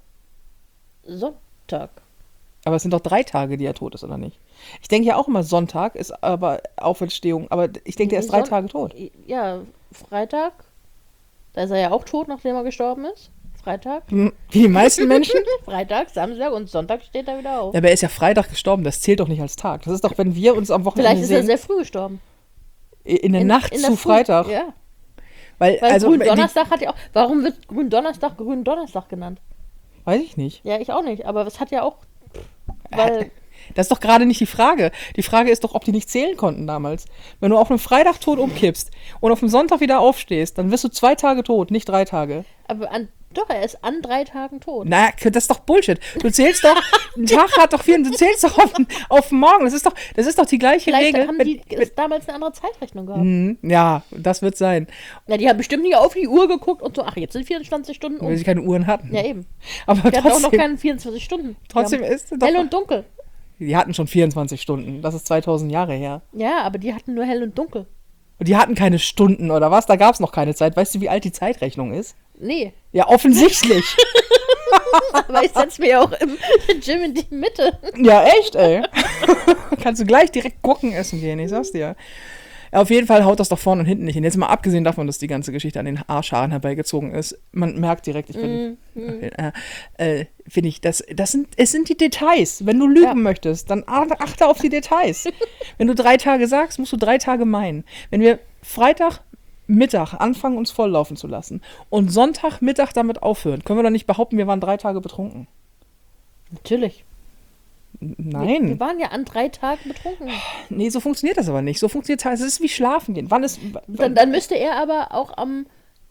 S2: Sonntag.
S1: Aber es sind doch drei Tage, die er tot ist, oder nicht? Ich denke ja auch immer, Sonntag ist aber Auferstehung. Aber ich denke, er ist drei
S2: Son-
S1: Tage tot.
S2: Ja, Freitag. Da ist er ja auch tot, nachdem er gestorben ist. Freitag.
S1: Hm, Wie die meisten Menschen.
S2: Freitag, Samstag und Sonntag steht er wieder auf.
S1: Ja, aber er ist ja Freitag gestorben. Das zählt doch nicht als Tag. Das ist doch, wenn wir uns am Wochenende
S2: Vielleicht ist er
S1: sehen,
S2: sehr früh gestorben.
S1: in der Nacht
S2: in der
S1: zu
S2: Früh-
S1: Freitag.
S2: Ja.
S1: Weil,
S2: Weil
S1: also, die,
S2: Gründonnerstag hat ja auch. Warum wird Gründonnerstag Gründonnerstag genannt?
S1: weiß ich nicht.
S2: Ja, ich auch nicht. Aber es hat ja auch. Weil.
S1: Das ist doch gerade nicht die Frage. Die Frage ist doch, ob die nicht zählen konnten damals. Wenn du auf einem Freitag tot umkippst und auf dem Sonntag wieder aufstehst, dann wirst du zwei Tage tot, nicht drei Tage.
S2: Aber an, doch, er ist an drei Tagen tot.
S1: Naja, das ist doch Bullshit. Du zählst doch, ein Tag hat doch vier, du zählst doch auf, auf morgen. Das ist doch, das ist doch die gleiche
S2: Vielleicht
S1: Regel.
S2: haben
S1: Wenn-
S2: die es damals eine andere Zeitrechnung gehabt.
S1: Hm, ja, das wird sein,
S2: Ja, die haben bestimmt nicht auf die Uhr geguckt und so, ach, jetzt sind vierundzwanzig Stunden
S1: weil
S2: um.
S1: sie keine Uhren hatten.
S2: Ja, eben.
S1: Aber
S2: Die hatten auch noch
S1: trotzdem,
S2: keine vierundzwanzig Stunden. Die
S1: trotzdem
S2: haben
S1: ist doch,
S2: hell und dunkel.
S1: die hatten schon vierundzwanzig Stunden. Das ist zweitausend Jahre her.
S2: Ja, aber die hatten nur hell und dunkel.
S1: Und die hatten keine Stunden oder was? Da gab es noch keine Zeit. Weißt du, wie alt die Zeitrechnung ist?
S2: Nee,
S1: Ja, offensichtlich.
S2: aber ich setze mir ja auch im Gym in die Mitte.
S1: Ja, echt, ey. Kannst du gleich direkt Gurken essen gehen, ich sag's dir. Ja, auf jeden Fall haut das doch vorne und hinten nicht hin. Jetzt mal abgesehen davon, dass die ganze Geschichte an den Haarscharen herbeigezogen ist. Man merkt direkt, ich bin, äh, äh, finde ich, das, das sind, es sind die Details. Wenn du lügen
S2: Ja.
S1: möchtest, dann ach- achte auf die Details. Wenn du drei Tage sagst, musst du drei Tage meinen. Wenn wir Freitagmittag anfangen, uns volllaufen zu lassen und Sonntagmittag damit aufhören, können wir doch nicht behaupten, wir waren drei Tage betrunken.
S2: Natürlich.
S1: N-
S2: Wir,
S1: Nein.
S2: wir waren ja an drei Tagen betrunken.
S1: Nee, so funktioniert das aber nicht. So funktioniert es. Es ist wie Schlafen gehen. Wann ist.
S2: Dann, dann müsste er aber auch am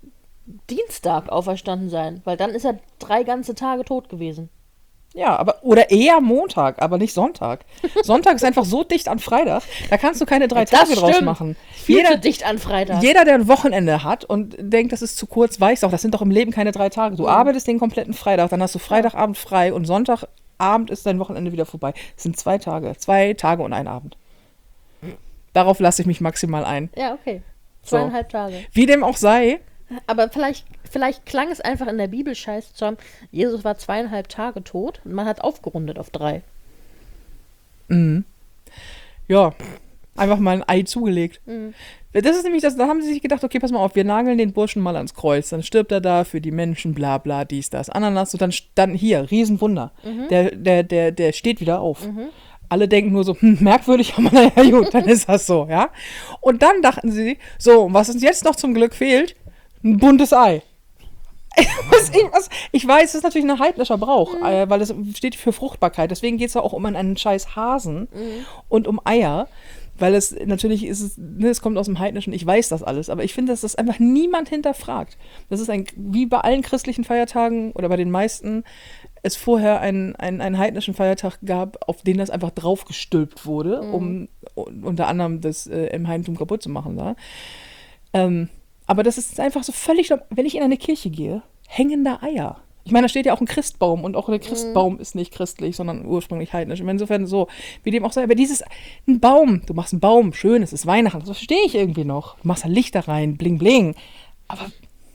S2: Dienstag auferstanden sein, weil dann ist er drei ganze Tage tot gewesen.
S1: Ja, aber. Oder eher Montag, aber nicht Sonntag. Sonntag ist einfach so dicht an Freitag, da kannst du keine drei
S2: Das
S1: Tage draus
S2: stimmt.
S1: machen.
S2: Viel
S1: Jeder,
S2: zu dicht an Freitag.
S1: jeder, der ein Wochenende hat und denkt, das ist zu kurz, weiß doch, das sind doch im Leben keine drei Tage. Du arbeitest den kompletten Freitag, dann hast du Freitagabend frei und Sonntagabend ist dein Wochenende wieder vorbei. Es sind zwei Tage. Zwei Tage und ein Abend. Darauf lasse ich mich maximal ein.
S2: Ja, okay.
S1: So.
S2: Zweieinhalb Tage.
S1: Wie dem auch sei,
S2: Aber vielleicht, vielleicht klang es einfach in der Bibel scheiße zu haben, Jesus war zweieinhalb Tage tot und man hat aufgerundet auf drei.
S1: ja, einfach mal ein Ei zugelegt. Das ist nämlich das, da haben sie sich gedacht, okay, pass mal auf, wir nageln den Burschen mal ans Kreuz, dann stirbt er da für die Menschen, bla bla, dies, das, Ananas, und dann, dann hier, Riesenwunder. Der, der, der, der steht wieder auf. Alle denken nur so, hm, merkwürdig, aber naja, gut, dann ist das so, ja. Und dann dachten sie, so, was uns jetzt noch zum Glück fehlt, ein buntes Ei. Was ich, was, ich weiß, es ist natürlich ein heidnischer Brauch, äh, weil es steht für Fruchtbarkeit. Deswegen geht es ja auch um einen scheiß Hasen und um Eier. Weil es natürlich ist, es, ne, es kommt aus dem Heidnischen, ich weiß das alles, aber ich finde, dass das einfach niemand hinterfragt. Das ist ein, wie bei allen christlichen Feiertagen oder bei den meisten, es vorher einen, einen, einen heidnischen Feiertag gab, auf den das einfach draufgestülpt wurde, um un- unter anderem das äh, im Heidentum kaputt zu machen. Da. Ähm, aber das ist einfach so völlig, wenn ich in eine Kirche gehe, hängen da Eier. Ich meine, da steht ja auch ein Christbaum und auch der Christbaum ist nicht christlich, sondern ursprünglich heidnisch. Insofern so, wie dem auch sei. Aber dieses, ein Baum, du machst einen Baum, schön, es ist Weihnachten, das verstehe ich irgendwie noch. Du machst da Lichter rein, bling bling. Aber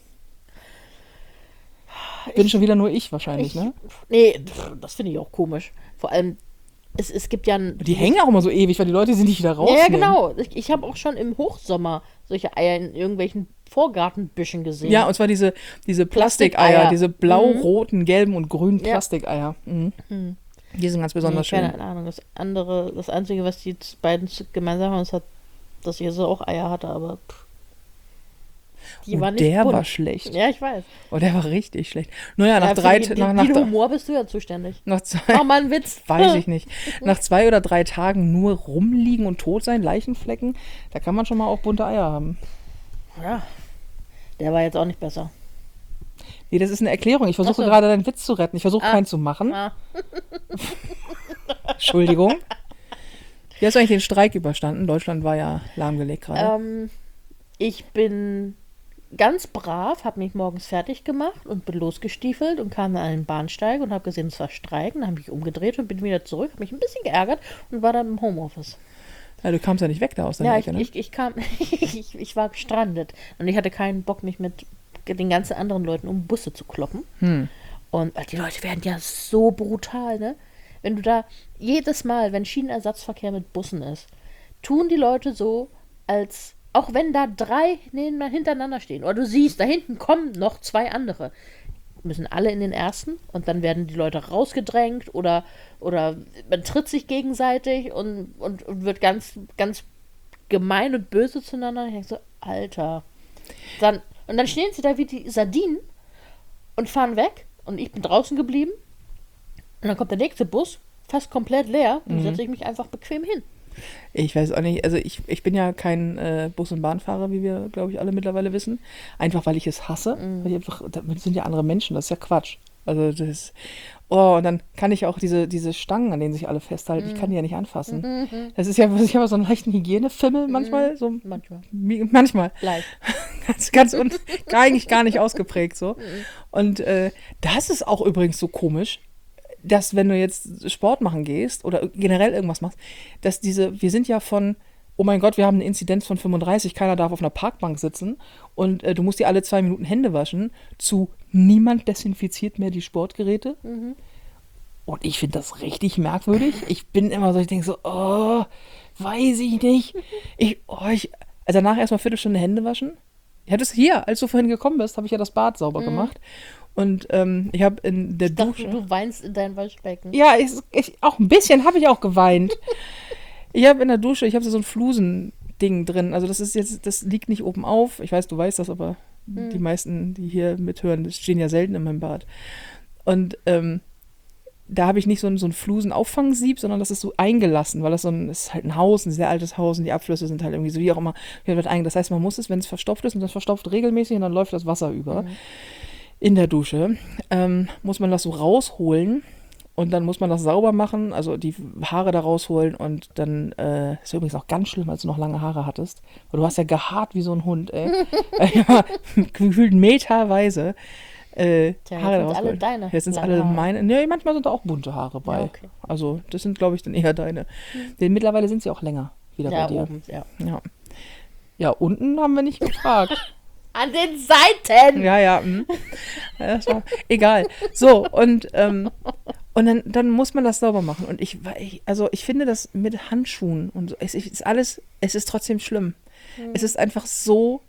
S1: bin schon wieder nur ich wahrscheinlich,
S2: Ich,
S1: ne?
S2: Nee, pff, das finde ich auch komisch. Vor allem, es, es gibt ja ein.
S1: Die hängen auch immer so ewig, weil die Leute sie nicht wieder
S2: Ja,
S1: rausnehmen.
S2: ja, genau. Ich, ich habe auch schon im Hochsommer solche Eier in irgendwelchen Vorgartenbüschen gesehen.
S1: Ja, und zwar diese, diese Plastikeier,
S2: Plastikeier.
S1: diese blau, roten, gelben und grünen
S2: Ja.
S1: Plastikeier. Mhm. Die sind ganz besonders
S2: nee,
S1: schön.
S2: keine Ahnung. Das andere, das Einzige, was die z- beiden z- gemeinsam haben, ist, hat, dass Jesus auch Eier hatte, aber pff, die
S1: Und
S2: waren nicht
S1: der
S2: bunt.
S1: war schlecht.
S2: Ja, ich weiß.
S1: Oh, der war richtig schlecht. Naja, nach
S2: Ja,
S1: drei,
S2: für die,
S1: nach,
S2: die,
S1: nach,
S2: den
S1: drei-
S2: Humor bist du ja zuständig.
S1: nach zwei,
S2: Mach mal einen Witz.
S1: weiß ich nicht. Nach zwei oder drei Tagen nur rumliegen und tot sein, Leichenflecken, da kann man schon mal auch bunte Eier haben.
S2: Ja. Der war jetzt auch nicht besser.
S1: Nee, das ist eine Erklärung. Ich versuche
S2: Ach so.
S1: gerade deinen Witz zu retten. Ich versuche
S2: Ah.
S1: keinen zu machen.
S2: Ah.
S1: Entschuldigung. Wie hast du eigentlich den Streik überstanden? Deutschland war ja lahmgelegt gerade.
S2: Ähm, ich bin ganz brav, habe mich morgens fertig gemacht und bin losgestiefelt und kam an den Bahnsteig und habe gesehen, es war Streik. Und dann habe ich mich umgedreht und bin wieder zurück, habe mich ein bisschen geärgert und war dann im Homeoffice.
S1: Ja, du kamst ja nicht weg da aus deiner
S2: Ja, ich,
S1: Ecke, ne?
S2: ich, ich kam, ich, ich war gestrandet und ich hatte keinen Bock, mich mit den ganzen anderen Leuten um Busse zu kloppen.
S1: Hm.
S2: Und äh, die Leute werden ja so brutal, ne? Wenn du da jedes Mal, wenn Schienenersatzverkehr mit Bussen ist, tun die Leute so, als, auch wenn da drei neben- hintereinander stehen, oder du siehst, da hinten kommen noch zwei andere, müssen alle in den ersten und dann werden die Leute rausgedrängt oder, oder man tritt sich gegenseitig und, und, und wird ganz, ganz gemein und böse zueinander. Ich denke so, Alter. Dann, und dann stehen sie da wie die Sardinen und fahren weg und ich bin draußen geblieben. Und dann kommt der nächste Bus, fast komplett leer, und
S1: Mhm.
S2: setze ich mich einfach bequem hin.
S1: Ich weiß auch nicht, also ich, ich bin ja kein äh, Bus- und Bahnfahrer, wie wir, glaube ich, alle mittlerweile wissen. Einfach, weil ich es hasse.
S2: Mhm.
S1: Weil ich einfach, das sind ja andere Menschen, das ist ja Quatsch. Also das ist, oh, und dann kann ich auch diese, diese Stangen, an denen sich alle festhalten, ich kann die ja nicht anfassen.
S2: Mhm.
S1: Das ist ja, ich habe so einen leichten Hygienefimmel manchmal, so
S2: Manchmal.
S1: mi- manchmal.
S2: Leicht.
S1: Ganz, ganz und eigentlich gar nicht ausgeprägt so. Und äh, das ist auch übrigens so komisch, dass wenn du jetzt Sport machen gehst oder generell irgendwas machst, dass diese, wir sind ja von, oh mein Gott, wir haben eine Inzidenz von fünfunddreißig, keiner darf auf einer Parkbank sitzen und äh, du musst dir alle zwei Minuten Hände waschen, zu niemand desinfiziert mehr die Sportgeräte.
S2: Mhm.
S1: Und ich finde das richtig merkwürdig. Ich bin immer so, ich denke so, oh, weiß ich nicht. Ich, oh, ich, also danach erstmal eine Viertelstunde Hände waschen. Ich hatte es hier, als du vorhin gekommen bist, habe ich ja das Bad sauber gemacht. Und ähm, ich habe in der
S2: Ich dachte,
S1: Dusche...
S2: du weinst in dein Waschbecken.
S1: Ja, ich, ich, auch ein bisschen habe ich auch geweint. Ich habe in der Dusche, ich habe so ein Flusending drin. Also das ist jetzt, das liegt nicht oben auf. Ich weiß, du weißt das, aber
S2: Hm.
S1: die meisten, die hier mithören, das stehen ja selten in meinem Bad. Und ähm, da habe ich nicht so ein, so ein Flusenauffangsieb, sondern das ist so eingelassen, weil das so ein, das ist halt ein Haus, ein sehr altes Haus und die Abflüsse sind halt irgendwie so, wie auch immer, wird eingelassen. Das heißt, man muss es, wenn es verstopft ist, und das verstopft regelmäßig und dann läuft das Wasser über.
S2: Mhm.
S1: In der Dusche ähm, muss man das so rausholen und dann muss man das sauber machen, also die Haare da rausholen und dann, äh, ist übrigens auch ganz schlimm, als du noch lange Haare hattest, weil du hast ja gehaart wie so ein Hund, ey. Ja, gefühlt meterweise äh,
S2: Tja,
S1: Haare
S2: jetzt
S1: da
S2: sind alle
S1: rausholen.
S2: deine
S1: Jetzt sind es
S2: langen
S1: alle
S2: Haare.
S1: meine, ne, manchmal sind da auch bunte Haare bei.
S2: Ja, okay.
S1: Also das sind, glaube ich, dann eher deine. Denn mittlerweile sind sie auch länger wieder
S2: Ja,
S1: bei dir.
S2: oben, ja.
S1: Ja. Ja, unten haben wir nicht gefragt.
S2: An den Seiten!
S1: Ja, ja. Hm. Ja, das war, egal. So, und, ähm, und dann, dann muss man das sauber machen. Und ich, ich also ich finde das mit Handschuhen und so, es ist alles, es ist trotzdem schlimm. Es ist einfach so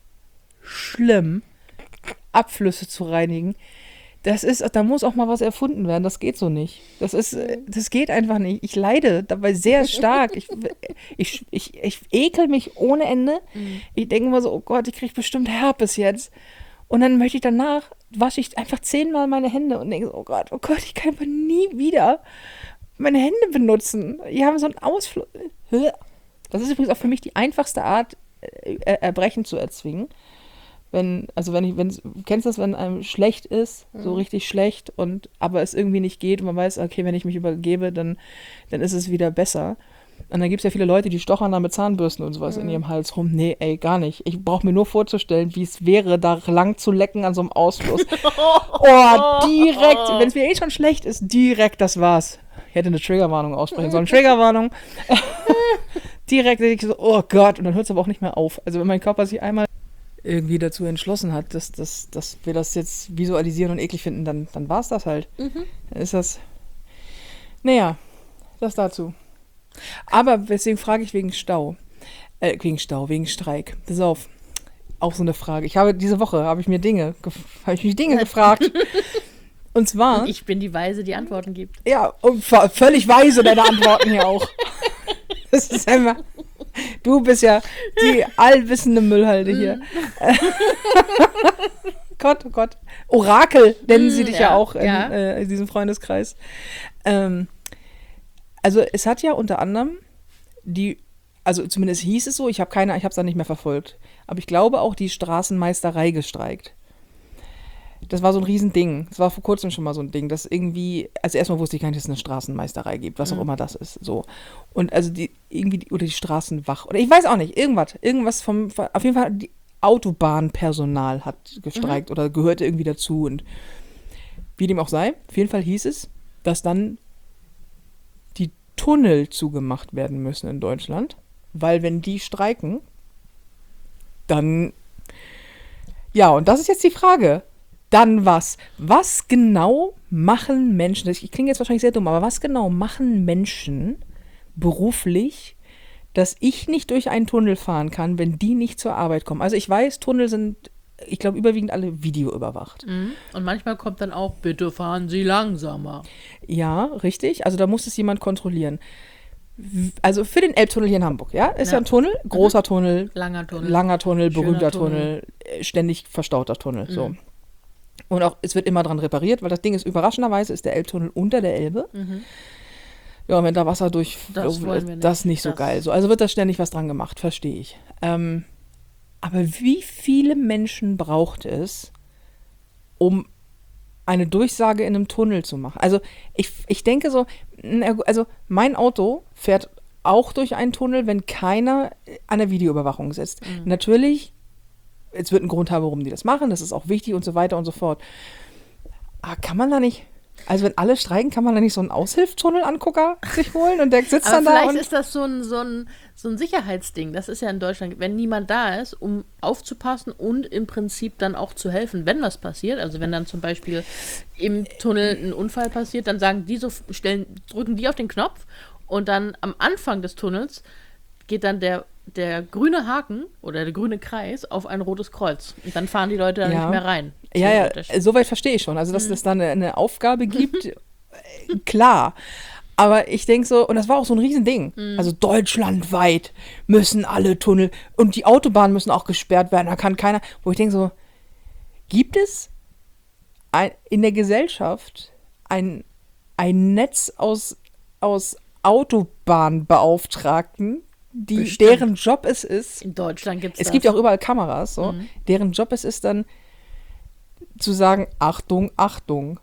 S1: schlimm, Abflüsse zu reinigen. Das ist, da muss auch mal was erfunden werden. Das geht so nicht. Das ist, äh, das geht einfach nicht. Ich leide dabei sehr stark. Ich, ich, ich, ich ekel mich ohne Ende. Ich denke immer so, oh Gott, ich kriege bestimmt Herpes jetzt. Und dann möchte ich danach, wasche ich einfach zehnmal meine Hände und denke so, oh Gott, oh Gott, ich kann aber nie wieder meine Hände benutzen. Die haben so einen Ausfluss. Das ist übrigens auch für mich die einfachste Art, äh, Erbrechen zu erzwingen. Wenn, also wenn ich, wenn, kennst du das, wenn einem schlecht ist, so
S2: Mhm.
S1: richtig schlecht, und aber es irgendwie nicht geht und man weiß, okay, wenn ich mich übergebe, dann, dann ist es wieder besser. Und dann gibt es ja viele Leute, die stochern da mit Zahnbürsten und sowas in ihrem Hals rum. Nee, ey, gar nicht. Ich brauche mir nur vorzustellen, wie es wäre, da lang zu lecken an so einem Ausfluss. Oh, direkt, wenn es mir eh schon schlecht ist, direkt, das war's. Ich hätte eine Triggerwarnung aussprechen sollen. Triggerwarnung. Direkt denke ich so, oh Gott, und dann hört es aber auch nicht mehr auf. Also wenn mein Körper sich einmal irgendwie dazu entschlossen hat, dass, dass, dass wir das jetzt visualisieren und eklig finden, dann, dann war es das halt.
S2: Mhm.
S1: Dann ist das, naja, das dazu. Aber weswegen frage ich wegen Stau? Äh, wegen Stau, wegen Streik. Pass auf, auch so eine Frage. Ich habe diese Woche, habe ich mir Dinge, gef- habe ich mich Dinge gefragt. Und zwar,
S2: Und ich bin die Weise, die Antworten gibt.
S1: ja, und v- völlig weise deine Antworten hier auch. Das ist einfach, du bist ja die allwissende Müllhalde hier. Gott, oh Gott. Orakel nennen sie
S2: Mm,
S1: dich ja,
S2: ja,
S1: auch in,
S2: ja.
S1: äh, in diesem Freundeskreis. Ähm, also es hat ja unter anderem die, also zumindest hieß es so, ich habe keine, ich habe es dann nicht mehr verfolgt, aber ich glaube auch die Straßenmeisterei gestreikt. Das war so ein Riesending. Das war vor kurzem schon mal so ein Ding, dass irgendwie, also erstmal wusste ich gar nicht, dass es eine Straßenmeisterei gibt, was auch
S2: Mhm.
S1: immer das ist. So. Und also die, irgendwie, die, oder die Straßenwach, oder ich weiß auch nicht, irgendwas, irgendwas vom, auf jeden Fall die Autobahnpersonal hat gestreikt oder gehörte irgendwie dazu. Und wie dem auch sei, auf jeden Fall hieß es, dass dann die Tunnel zugemacht werden müssen in Deutschland, weil wenn die streiken, dann, ja, und das ist jetzt die Frage. Dann was? Was genau machen Menschen, das- ich klinge jetzt wahrscheinlich sehr dumm, aber was genau machen Menschen beruflich, dass ich nicht durch einen Tunnel fahren kann, wenn die nicht zur Arbeit kommen? Also ich weiß, Tunnel sind, ich glaube, überwiegend alle videoüberwacht.
S2: Mhm. Und manchmal kommt dann auch, bitte fahren Sie langsamer.
S1: Ja, richtig. Also da muss es jemand kontrollieren. W- Also für den Elbtunnel hier in Hamburg, ja, ist ja,
S2: Ja.
S1: ein Tunnel, großer Tunnel,
S2: Langer Tunnel.
S1: langer Tunnel,
S2: Schöner
S1: berühmter
S2: Tunnel.
S1: Tunnel, äh, ständig verstauter Tunnel. So.
S2: Mhm.
S1: Und auch, es wird immer dran repariert, weil das Ding ist, überraschenderweise ist der Elbtunnel unter der Elbe.
S2: Mhm.
S1: Ja, und wenn da Wasser durch,
S2: Das wollen wir nicht.
S1: das ist nicht so
S2: Das-
S1: geil. So, also wird da ständig was dran gemacht, verstehe ich. Ähm, aber wie viele Menschen braucht es, um eine Durchsage in einem Tunnel zu machen? Also ich, ich denke so, na gu- also mein Auto fährt auch durch einen Tunnel, wenn keiner an der Videoüberwachung sitzt.
S2: Mhm.
S1: Natürlich, es wird einen Grund haben, warum die das machen, das ist auch wichtig und so weiter und so fort. Aber kann man da nicht, also wenn alle streiken, kann man da nicht so einen Aushilfstunnel-Angucker sich holen und der sitzt
S2: Aber
S1: dann da
S2: vielleicht
S1: und...
S2: ist das so ein, so, ein, so ein Sicherheitsding. Das ist ja in Deutschland, wenn niemand da ist, um aufzupassen und im Prinzip dann auch zu helfen, wenn was passiert. Also wenn dann zum Beispiel im Tunnel ein Unfall passiert, dann sagen die so, stellen, drücken die auf den Knopf und dann am Anfang des Tunnels geht dann der, der grüne Haken oder der grüne Kreis auf ein rotes Kreuz. Und dann fahren die Leute da
S1: Ja.
S2: nicht mehr rein.
S1: Ja, ja,
S2: Theoretisch.
S1: soweit verstehe ich schon. Also, dass es da eine, eine Aufgabe gibt, äh, klar. Aber ich denke so, und das war auch so ein Riesending. Also deutschlandweit müssen alle Tunnel und die Autobahnen müssen auch gesperrt werden. Da kann keiner, wo ich denke so, gibt es ein, in der Gesellschaft ein, ein Netz aus, aus Autobahnbeauftragten, die,
S2: Bestimmt.
S1: deren Job es ist,
S2: In Deutschland gibt es
S1: es
S2: das.
S1: gibt ja auch überall Kameras, so,
S2: Mhm.
S1: deren Job es ist dann zu sagen, Achtung, Achtung,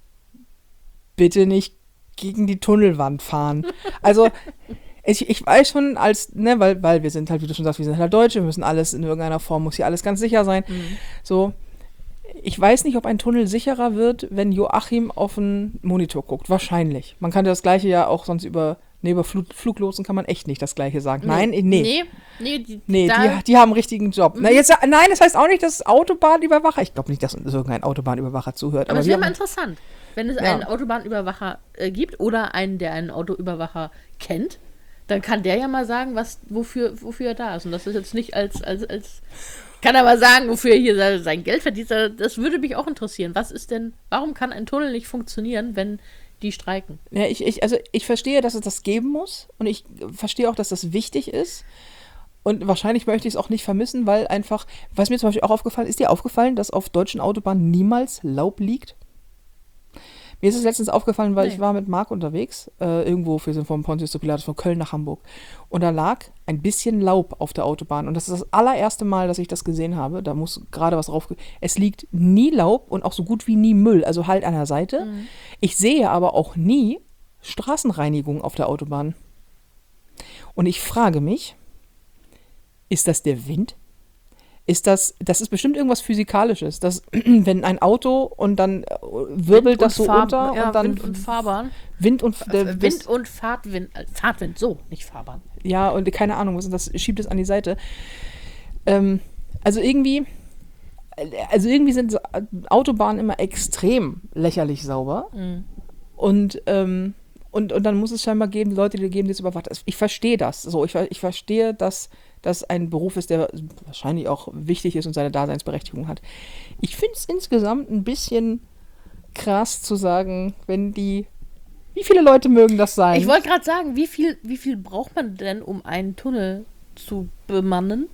S1: bitte nicht gegen die Tunnelwand fahren. Also ich, ich weiß schon, als, ne, weil, weil wir sind halt, wie du schon sagst, wir sind halt Deutsche, wir müssen alles in irgendeiner Form, muss hier alles ganz sicher sein.
S2: Mhm.
S1: So, ich weiß nicht, ob ein Tunnel sicherer wird, wenn Joachim auf einen Monitor guckt. Wahrscheinlich. Man kann das Gleiche ja auch sonst über, ne, über Flug, Fluglotsen kann man echt nicht das Gleiche sagen. Nein, nee. Nee,
S2: Nee, nee, die,
S1: nee
S2: da,
S1: die, die haben einen richtigen Job. Na, jetzt, nein, das heißt auch nicht, dass Autobahnüberwacher, ich glaube nicht, dass uns irgendein Autobahnüberwacher zuhört.
S2: aber es
S1: wir
S2: wäre mal
S1: haben-
S2: interessant, wenn es
S1: Ja.
S2: einen Autobahnüberwacher äh, gibt oder einen, der einen Autoüberwacher kennt, dann kann der ja mal sagen, was, wofür, wofür er da ist. Und das ist jetzt nicht als, als, als kann er mal sagen, wofür er hier sein- sein Geld verdient. Das würde mich auch interessieren. Was ist denn, warum kann ein Tunnel nicht funktionieren, wenn die streiken?
S1: Ja, ich, ich, also ich verstehe, dass es das geben muss und ich verstehe auch, dass das wichtig ist. Und wahrscheinlich möchte ich es auch nicht vermissen, weil einfach, was mir zum Beispiel auch aufgefallen ist, ist dir aufgefallen, dass auf deutschen Autobahnen niemals Laub liegt? Mir ist es letztens aufgefallen, weil
S2: Nee.
S1: ich war mit Marc unterwegs, äh, irgendwo, wir sind vom Pontius zu Pilatus, von Köln nach Hamburg. Und da lag ein bisschen Laub auf der Autobahn. Und das ist das allererste Mal, dass ich das gesehen habe. Da muss gerade was drauf. ge- Es liegt nie Laub und auch so gut wie nie Müll, also halt an der Seite. Ich sehe aber auch nie Straßenreinigung auf der Autobahn. Und ich frage mich, ist das der Wind? Ist das, das ist bestimmt irgendwas Physikalisches, dass wenn ein Auto und dann äh, wirbelt
S2: Wind
S1: das
S2: und
S1: so
S2: Farb-
S1: unter
S2: ja,
S1: und dann
S2: Wind und Fahrbahn.
S1: Wind und der,
S2: Äh, Wind und Fahrtwind. Äh, Fahrtwind, so, nicht Fahrbahn.
S1: ja, und keine Ahnung, was ist das, schiebt es an die Seite. Ähm, also irgendwie, also irgendwie sind so Autobahnen immer extrem lächerlich sauber.
S2: Mhm.
S1: Und, ähm, und, und dann muss es scheinbar geben, Leute, die geben das überwacht. Ich verstehe das. So, ich, ver- ich verstehe, dass das ein Beruf ist, der wahrscheinlich auch wichtig ist und seine Daseinsberechtigung hat. Ich finde es insgesamt ein bisschen krass zu sagen, wenn die. Wie viele Leute mögen das sein?
S2: Ich wollte gerade sagen, wie viel, wie viel braucht man denn, um einen Tunnel zu bemannen?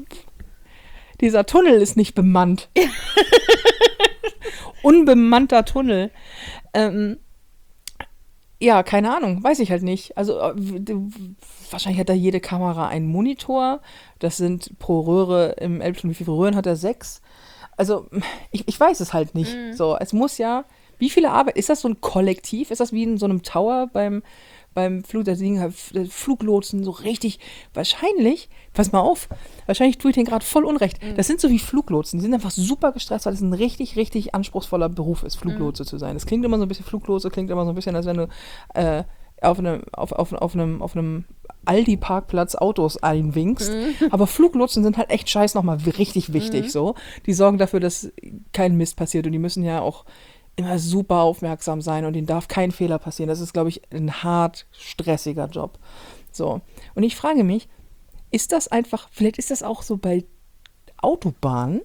S1: Dieser Tunnel ist nicht bemannt. Unbemannter Tunnel. Ähm, Ja, keine Ahnung, weiß ich halt nicht. Also äh, w- wahrscheinlich hat da jede Kamera einen Monitor. Das sind pro Röhre im Elbtunnel, wie viele Röhren hat er? Sechs? Also ich, ich weiß es halt nicht.
S2: Mhm.
S1: So, es muss ja, wie viele Arbeit, ist das so ein Kollektiv? Ist das wie in so einem Tower beim, beim Flug, da liegen halt F- Fluglotsen so richtig, wahrscheinlich, pass mal auf, wahrscheinlich tue ich denen gerade voll Unrecht. Das sind so wie Fluglotsen, die sind einfach super gestresst, weil es ein richtig, richtig anspruchsvoller Beruf ist, Fluglotse zu sein. Das klingt immer so ein bisschen, Fluglotse klingt immer so ein bisschen, als wenn du äh, auf einem, auf, auf, auf einem, auf einem Aldi-Parkplatz Autos einwinkst. Aber Fluglotsen sind halt echt scheiß nochmal richtig wichtig so. Die sorgen dafür, dass kein Mist passiert und die müssen ja auch immer super aufmerksam sein und ihnen darf kein Fehler passieren. Das ist, glaube ich, ein hart stressiger Job. So. Und ich frage mich, ist das einfach, vielleicht ist das auch so bei Autobahnen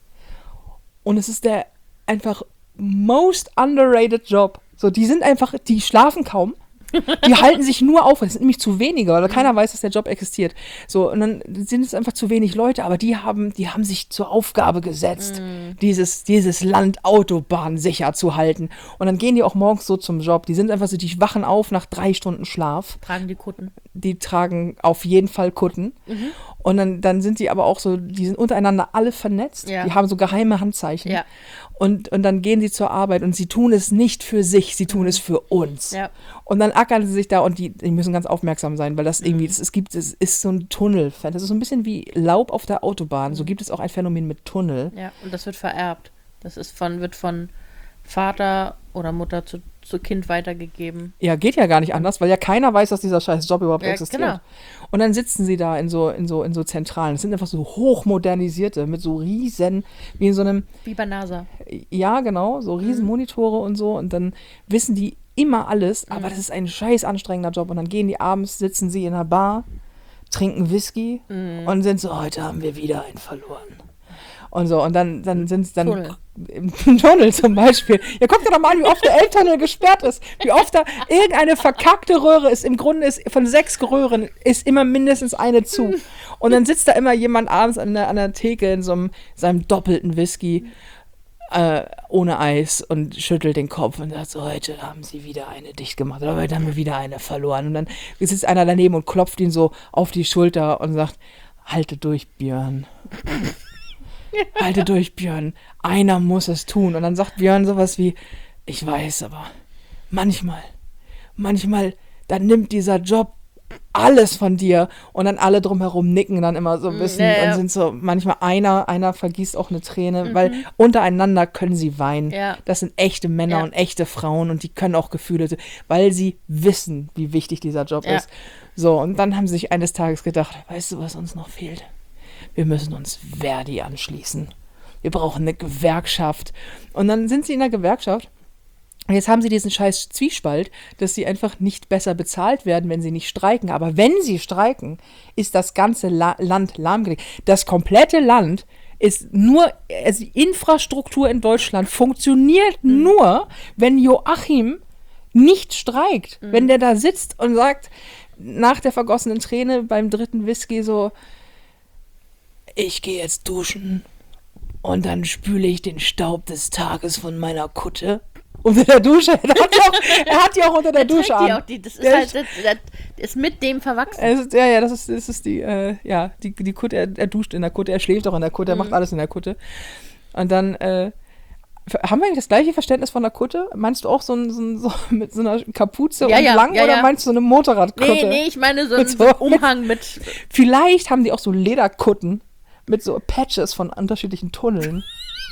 S1: und es ist der einfach most underrated Job. So, die sind einfach, die schlafen kaum. Die halten sich nur auf, es sind nämlich zu wenige, weil keiner weiß, dass der Job existiert. So, und dann sind es einfach zu wenig Leute, aber die haben, die haben sich zur Aufgabe gesetzt, dieses, dieses Land Autobahn sicher zu halten. Und dann gehen die auch morgens so zum Job. Die sind einfach so, die wachen auf nach drei Stunden Schlaf.
S2: Tragen die Kutten.
S1: Die tragen auf jeden Fall Kutten. Und dann, dann sind die aber auch so, die sind untereinander alle vernetzt.
S2: Ja.
S1: Die haben so geheime Handzeichen.
S2: Ja.
S1: Und, und dann gehen sie zur Arbeit und sie tun es nicht für sich, sie tun es für uns.
S2: Ja.
S1: Und dann ackern sie sich da und die, die müssen ganz aufmerksam sein, weil das irgendwie, das, es gibt, es ist so ein Tunnel. Das ist so ein bisschen wie Laub auf der Autobahn. So gibt es auch ein Phänomen mit Tunnel.
S2: Ja, und das wird vererbt. Das ist von, wird von Vater oder Mutter zu, zu Kind weitergegeben.
S1: Ja, geht ja gar nicht anders, weil ja keiner weiß, dass dieser scheiß Job überhaupt
S2: Ja,
S1: existiert.
S2: genau.
S1: Und dann sitzen sie da in so, in so, in so Zentralen. Das sind einfach so hochmodernisierte, mit so riesen, wie in so einem,
S2: Wie bei NASA.
S1: ja, genau, so riesen Monitore und so. Und dann wissen die immer alles, aber das ist ein scheiß anstrengender Job. Und dann gehen die abends, sitzen sie in einer Bar, trinken Whisky und sind so, heute haben wir wieder einen verloren. Und so, und dann, dann sind es dann
S2: Tunnel.
S1: im Tunnel zum Beispiel. Ja, guck dir doch mal an, wie oft der Elbtunnel gesperrt ist. Wie oft da irgendeine verkackte Röhre ist. Im Grunde ist von sechs Röhren ist immer mindestens eine zu. Und dann sitzt da immer jemand abends an der, an der Theke in so einem, seinem doppelten Whisky äh, ohne Eis und schüttelt den Kopf und sagt so, heute haben sie wieder eine dicht gemacht oder heute haben wir wieder eine verloren. Und dann sitzt einer daneben und klopft ihn so auf die Schulter und sagt, halte durch, Björn. Halte durch, Björn. Einer muss es tun. Und dann sagt Björn sowas wie, ich weiß, aber manchmal, manchmal, dann nimmt dieser Job alles von dir. Und dann alle drumherum nicken dann immer so ein bisschen
S2: ja, ja.
S1: und sind so, manchmal einer, einer vergießt auch eine Träne, weil untereinander können sie weinen.
S2: Ja.
S1: Das sind echte Männer
S2: Ja.
S1: und echte Frauen und die können auch Gefühle, weil sie wissen, wie wichtig dieser Job
S2: Ja.
S1: ist. So, und dann haben sie sich eines Tages gedacht, weißt du, was uns noch fehlt? Wir müssen uns Verdi anschließen. Wir brauchen eine Gewerkschaft. Und dann sind sie in der Gewerkschaft. Und jetzt haben sie diesen scheiß Zwiespalt, dass sie einfach nicht besser bezahlt werden, wenn sie nicht streiken. Aber wenn sie streiken, ist das ganze La- Land lahmgelegt. Das komplette Land ist nur, also die Infrastruktur in Deutschland funktioniert nur, wenn Joachim nicht streikt. Wenn der da sitzt und sagt, nach der vergossenen Träne beim dritten Whisky so, ich gehe jetzt duschen und dann spüle ich den Staub des Tages von meiner Kutte unter der Dusche. Er hat die auch, er hat die auch unter der
S2: Der
S1: Dusche
S2: trägt die
S1: an.
S2: auch, die, das ist
S1: Der
S2: halt, das, das ist mit dem verwachsen.
S1: Es ist, ja, ja, das ist, das ist die, äh, ja, die, die Kutte, er, er duscht in der Kutte, er schläft auch in der Kutte, er macht alles in der Kutte. Und dann, äh, haben wir eigentlich das gleiche Verständnis von der Kutte? Meinst du auch so, ein, so, ein, so mit so einer Kapuze
S2: Ja,
S1: und
S2: ja,
S1: lang
S2: ja,
S1: oder
S2: ja.
S1: meinst du so eine Motorradkutte?
S2: Nee, nee, ich meine so, ein-
S1: Mit
S2: so
S1: so-
S2: ein Umhang mit.
S1: Vielleicht haben die auch so Lederkutten mit so Patches von unterschiedlichen Tunneln.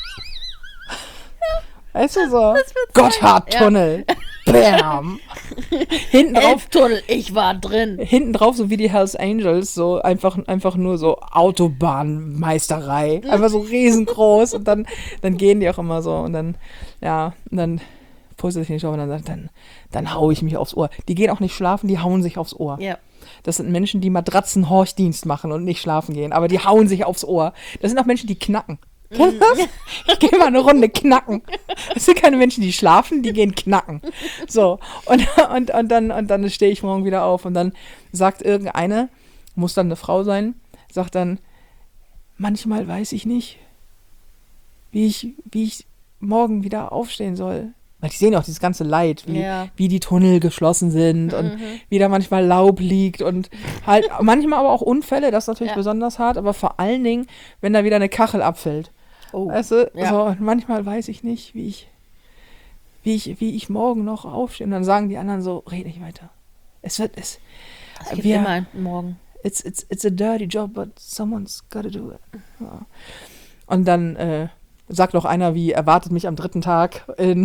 S1: Weißt du so? Gotthardtunnel. Bam. Hinten drauf,
S2: Elbtunnel, ich war drin.
S1: hinten drauf, so wie die Hells Angels, so einfach, einfach nur so Autobahnmeisterei. Einfach so riesengroß. Und dann, dann gehen die auch immer so. Und dann, ja, und dann pustet sich nicht auf und dann sagt, dann, dann hau ich mich aufs Ohr. Die gehen auch nicht schlafen, die hauen sich aufs Ohr.
S2: Ja.
S1: Das sind Menschen, die Matratzenhorchdienst machen und nicht schlafen gehen, aber die hauen sich aufs Ohr. Das sind auch Menschen, die knacken. Kennst du das? Ich gehe mal eine Runde knacken. Das sind keine Menschen, die schlafen, die gehen knacken. So, und, und, und dann, und dann stehe ich morgen wieder auf und dann sagt irgendeine, muss dann eine Frau sein, sagt dann, manchmal weiß ich nicht, wie ich, wie ich morgen wieder aufstehen soll, Weil die sehen ja auch dieses ganze Leid, wie,
S2: Ja.
S1: wie die Tunnel geschlossen sind und wie da manchmal Laub liegt und halt manchmal aber auch Unfälle, das ist natürlich
S2: Ja.
S1: besonders hart, aber vor allen Dingen, wenn da wieder eine Kachel abfällt.
S2: Oh.
S1: Weißt du,
S2: Ja.
S1: so, und manchmal weiß ich nicht, wie ich, wie ich, wie ich morgen noch aufstehe. Und dann sagen die anderen so, red nicht weiter. Es wird, es,
S2: Es gibt
S1: wir-
S2: immer einen Morgen.
S1: it's, it's, it's a dirty job, but someone's gotta do it. Ja. Und dann äh, sagt noch einer, wie erwartet mich am dritten Tag in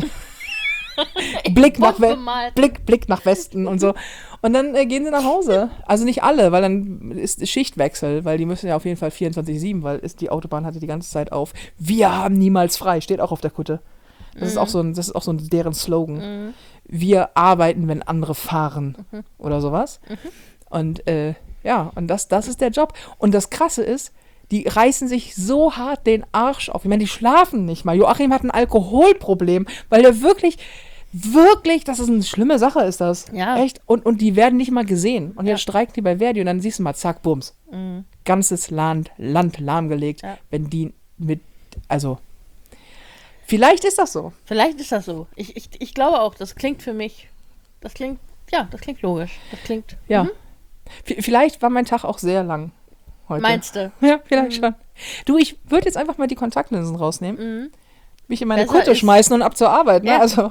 S1: Blick, nach We-
S2: bemalt.
S1: Blick, Blick nach Westen und so. Und dann äh, gehen sie nach Hause. Also nicht alle, weil dann ist Schichtwechsel, weil die müssen ja auf jeden Fall vierundzwanzig sieben, weil ist, die Autobahn hatte die ganze Zeit auf. Wir haben niemals frei, steht auch auf der Kutte. Das ist auch so ein, das ist auch so ein deren Slogan. Wir arbeiten, wenn andere fahren oder sowas. Und äh, ja, und das, das ist der Job. Und das Krasse ist, die reißen sich so hart den Arsch auf. Ich meine, die schlafen nicht mal. Joachim hat ein Alkoholproblem, weil der wirklich, wirklich, das ist eine schlimme Sache, ist das.
S2: Ja.
S1: Echt. Und, und die werden nicht mal gesehen. Und
S2: Ja.
S1: jetzt streiken die bei Verdi und dann siehst du mal, zack, bums.
S2: Mhm.
S1: Ganzes Land, Land lahmgelegt,
S2: Ja.
S1: wenn die mit, also, vielleicht ist das so.
S2: Vielleicht ist das so. Ich, ich, ich glaube auch, das klingt für mich, das klingt, ja, das klingt logisch. Das klingt,
S1: Ja.
S2: Mhm.
S1: V- Vielleicht war mein Tag auch sehr lang heute.
S2: Meinst du?
S1: Ja, vielleicht schon. Du, ich würde jetzt einfach mal die Kontaktlinsen rausnehmen,
S2: Mhm.
S1: mich in meine
S2: Besser
S1: Kutte
S2: ist-
S1: schmeißen und ab zur Arbeit. Ne?
S2: Ja.
S1: Also,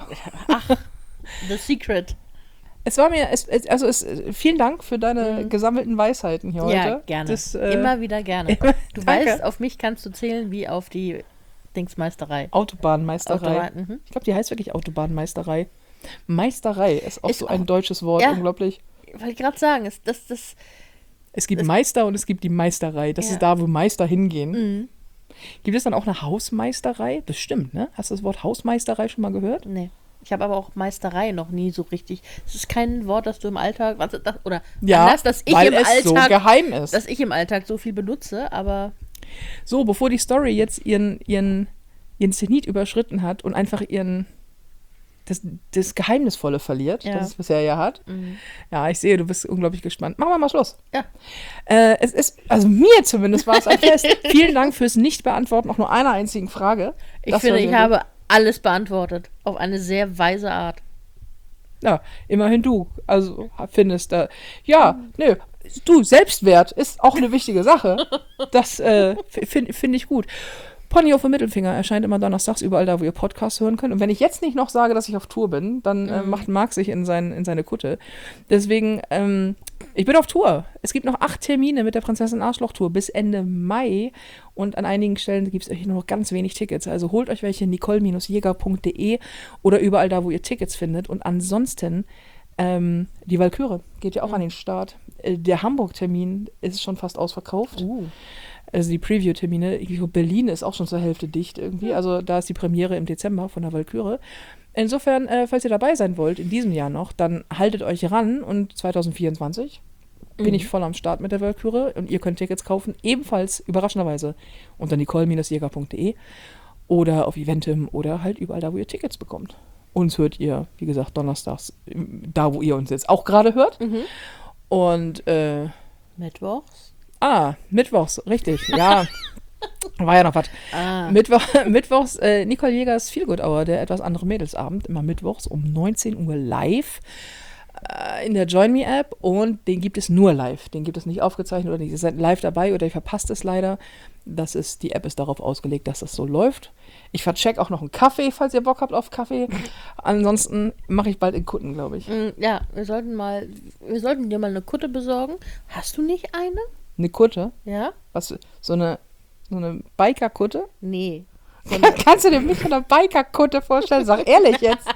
S2: The Secret.
S1: es war mir, es, es, also es, vielen Dank für deine
S2: Mhm.
S1: gesammelten Weisheiten hier
S2: Ja,
S1: heute.
S2: gerne.
S1: Das, äh,
S2: Immer wieder gerne.
S1: immer-
S2: Du
S1: danke.
S2: weißt, auf mich kannst du zählen wie auf die Dingsmeisterei.
S1: Autobahnmeisterei.
S2: Autobahn, mhm.
S1: Ich glaube, die heißt wirklich Autobahnmeisterei. Meisterei ist auch
S2: Ist
S1: so ein
S2: auch-
S1: deutsches Wort,
S2: ja.
S1: unglaublich.
S2: Wollte ich gerade sagen, ist das, das,
S1: Es gibt
S2: Das-
S1: Meister und es gibt die Meisterei. Das
S2: Ja.
S1: ist da, wo Meister hingehen.
S2: mhm.
S1: Gibt es dann auch eine Hausmeisterei? Bestimmt, ne? Hast du das Wort Hausmeisterei schon mal gehört?
S2: Nee. Ich habe aber auch Meisterei noch nie so richtig. Es ist kein Wort, das du im Alltag, was, das, oder anders, dass ich
S1: weil
S2: im
S1: es so
S2: Alltag,
S1: geheim ist.
S2: dass ich im Alltag so viel benutze, aber
S1: So, bevor die Story jetzt ihren, ihren, ihren Zenit überschritten hat und einfach ihren das, das Geheimnisvolle verliert,
S2: Ja.
S1: das es bisher ja hat.
S2: mhm.
S1: Ja, ich sehe, du bist unglaublich gespannt. Machen wir mal Schluss.
S2: Ja.
S1: Äh, es ist, also mir zumindest war es ein Fest. Vielen Dank fürs Nicht-Beantworten auch nur einer einzigen Frage.
S2: Ich
S1: Das
S2: finde,
S1: war
S2: ich
S1: sehr
S2: habe alles beantwortet. Auf eine sehr weise Art.
S1: Ja, immerhin du. Also findest da. Ja, nö. Du, Selbstwert ist auch eine wichtige Sache. Das äh, finde find ich gut. Pony auf dem Mittelfinger erscheint immer donnerstags überall da, wo ihr Podcasts hören könnt. Und wenn ich jetzt nicht noch sage, dass ich auf Tour bin, dann äh, macht Marc sich in, sein, in seine Kutte. Deswegen, ähm, ich bin auf Tour. Es gibt noch acht Termine mit der Prinzessin Arschloch-Tour bis Ende Mai. Und an einigen Stellen gibt es noch ganz wenig Tickets. Also holt euch welche nicole jäger punkt de oder überall da, wo ihr Tickets findet. Und ansonsten, ähm, die Walküre geht ja auch an den Start. Äh, der Hamburg-Termin ist schon fast ausverkauft.
S2: Uh.
S1: Also die Preview-Termine, ich glaube, Berlin ist auch schon zur Hälfte dicht irgendwie. Also da ist die Premiere im Dezember von der Walküre. Insofern, äh, falls ihr dabei sein wollt, in diesem Jahr noch, dann haltet euch ran und zwanzig vierundzwanzig bin ich voll am Start mit der Walküre und ihr könnt Tickets kaufen, ebenfalls überraschenderweise unter nicole jäger punkt de oder auf Eventim oder halt überall da, wo ihr Tickets bekommt. Uns hört ihr, wie gesagt, donnerstags, da wo ihr uns jetzt auch gerade hört.
S2: Mhm.
S1: Und äh,
S2: Mittwochs?
S1: Ah, Mittwochs, richtig, ja. War ja noch was.
S2: Ah.
S1: Mittwoch, Mittwochs, äh, Nicole Jägers Feelgood Hour, der etwas andere Mädelsabend, immer mittwochs um neunzehn Uhr live äh, in der Join Me App und den gibt es nur live. Den gibt es nicht aufgezeichnet oder nicht. Ihr seid live dabei oder ihr verpasst es leider. Das ist, die App ist darauf ausgelegt, dass das so läuft. Ich vercheck auch noch einen Kaffee, falls ihr Bock habt auf Kaffee. Ansonsten mache ich bald in Kutten, glaube ich.
S2: Mm, Ja, wir sollten mal, wir sollten dir mal eine Kutte besorgen. Hast du nicht eine?
S1: Eine Kutte?
S2: Ja?
S1: Was, so eine, so eine Biker-Kutte?
S2: Nee.
S1: Kannst du dir mich von einer Biker-Kutte vorstellen? Sag ehrlich jetzt.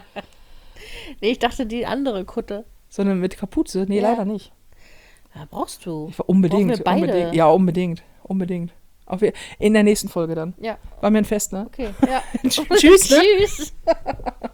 S2: Nee, ich dachte die andere Kutte.
S1: So eine mit Kapuze? Nee,
S2: Ja.
S1: leider nicht.
S2: Ja, brauchst du.
S1: Ich war unbedingt.
S2: Brauchen wir beide?
S1: unbedingt. Ja, unbedingt. Unbedingt. Auf, je- in der nächsten Folge dann.
S2: Ja,
S1: War mir ein Fest, ne?
S2: okay. Ja.
S1: Tschüss, ne?
S2: Tschüss.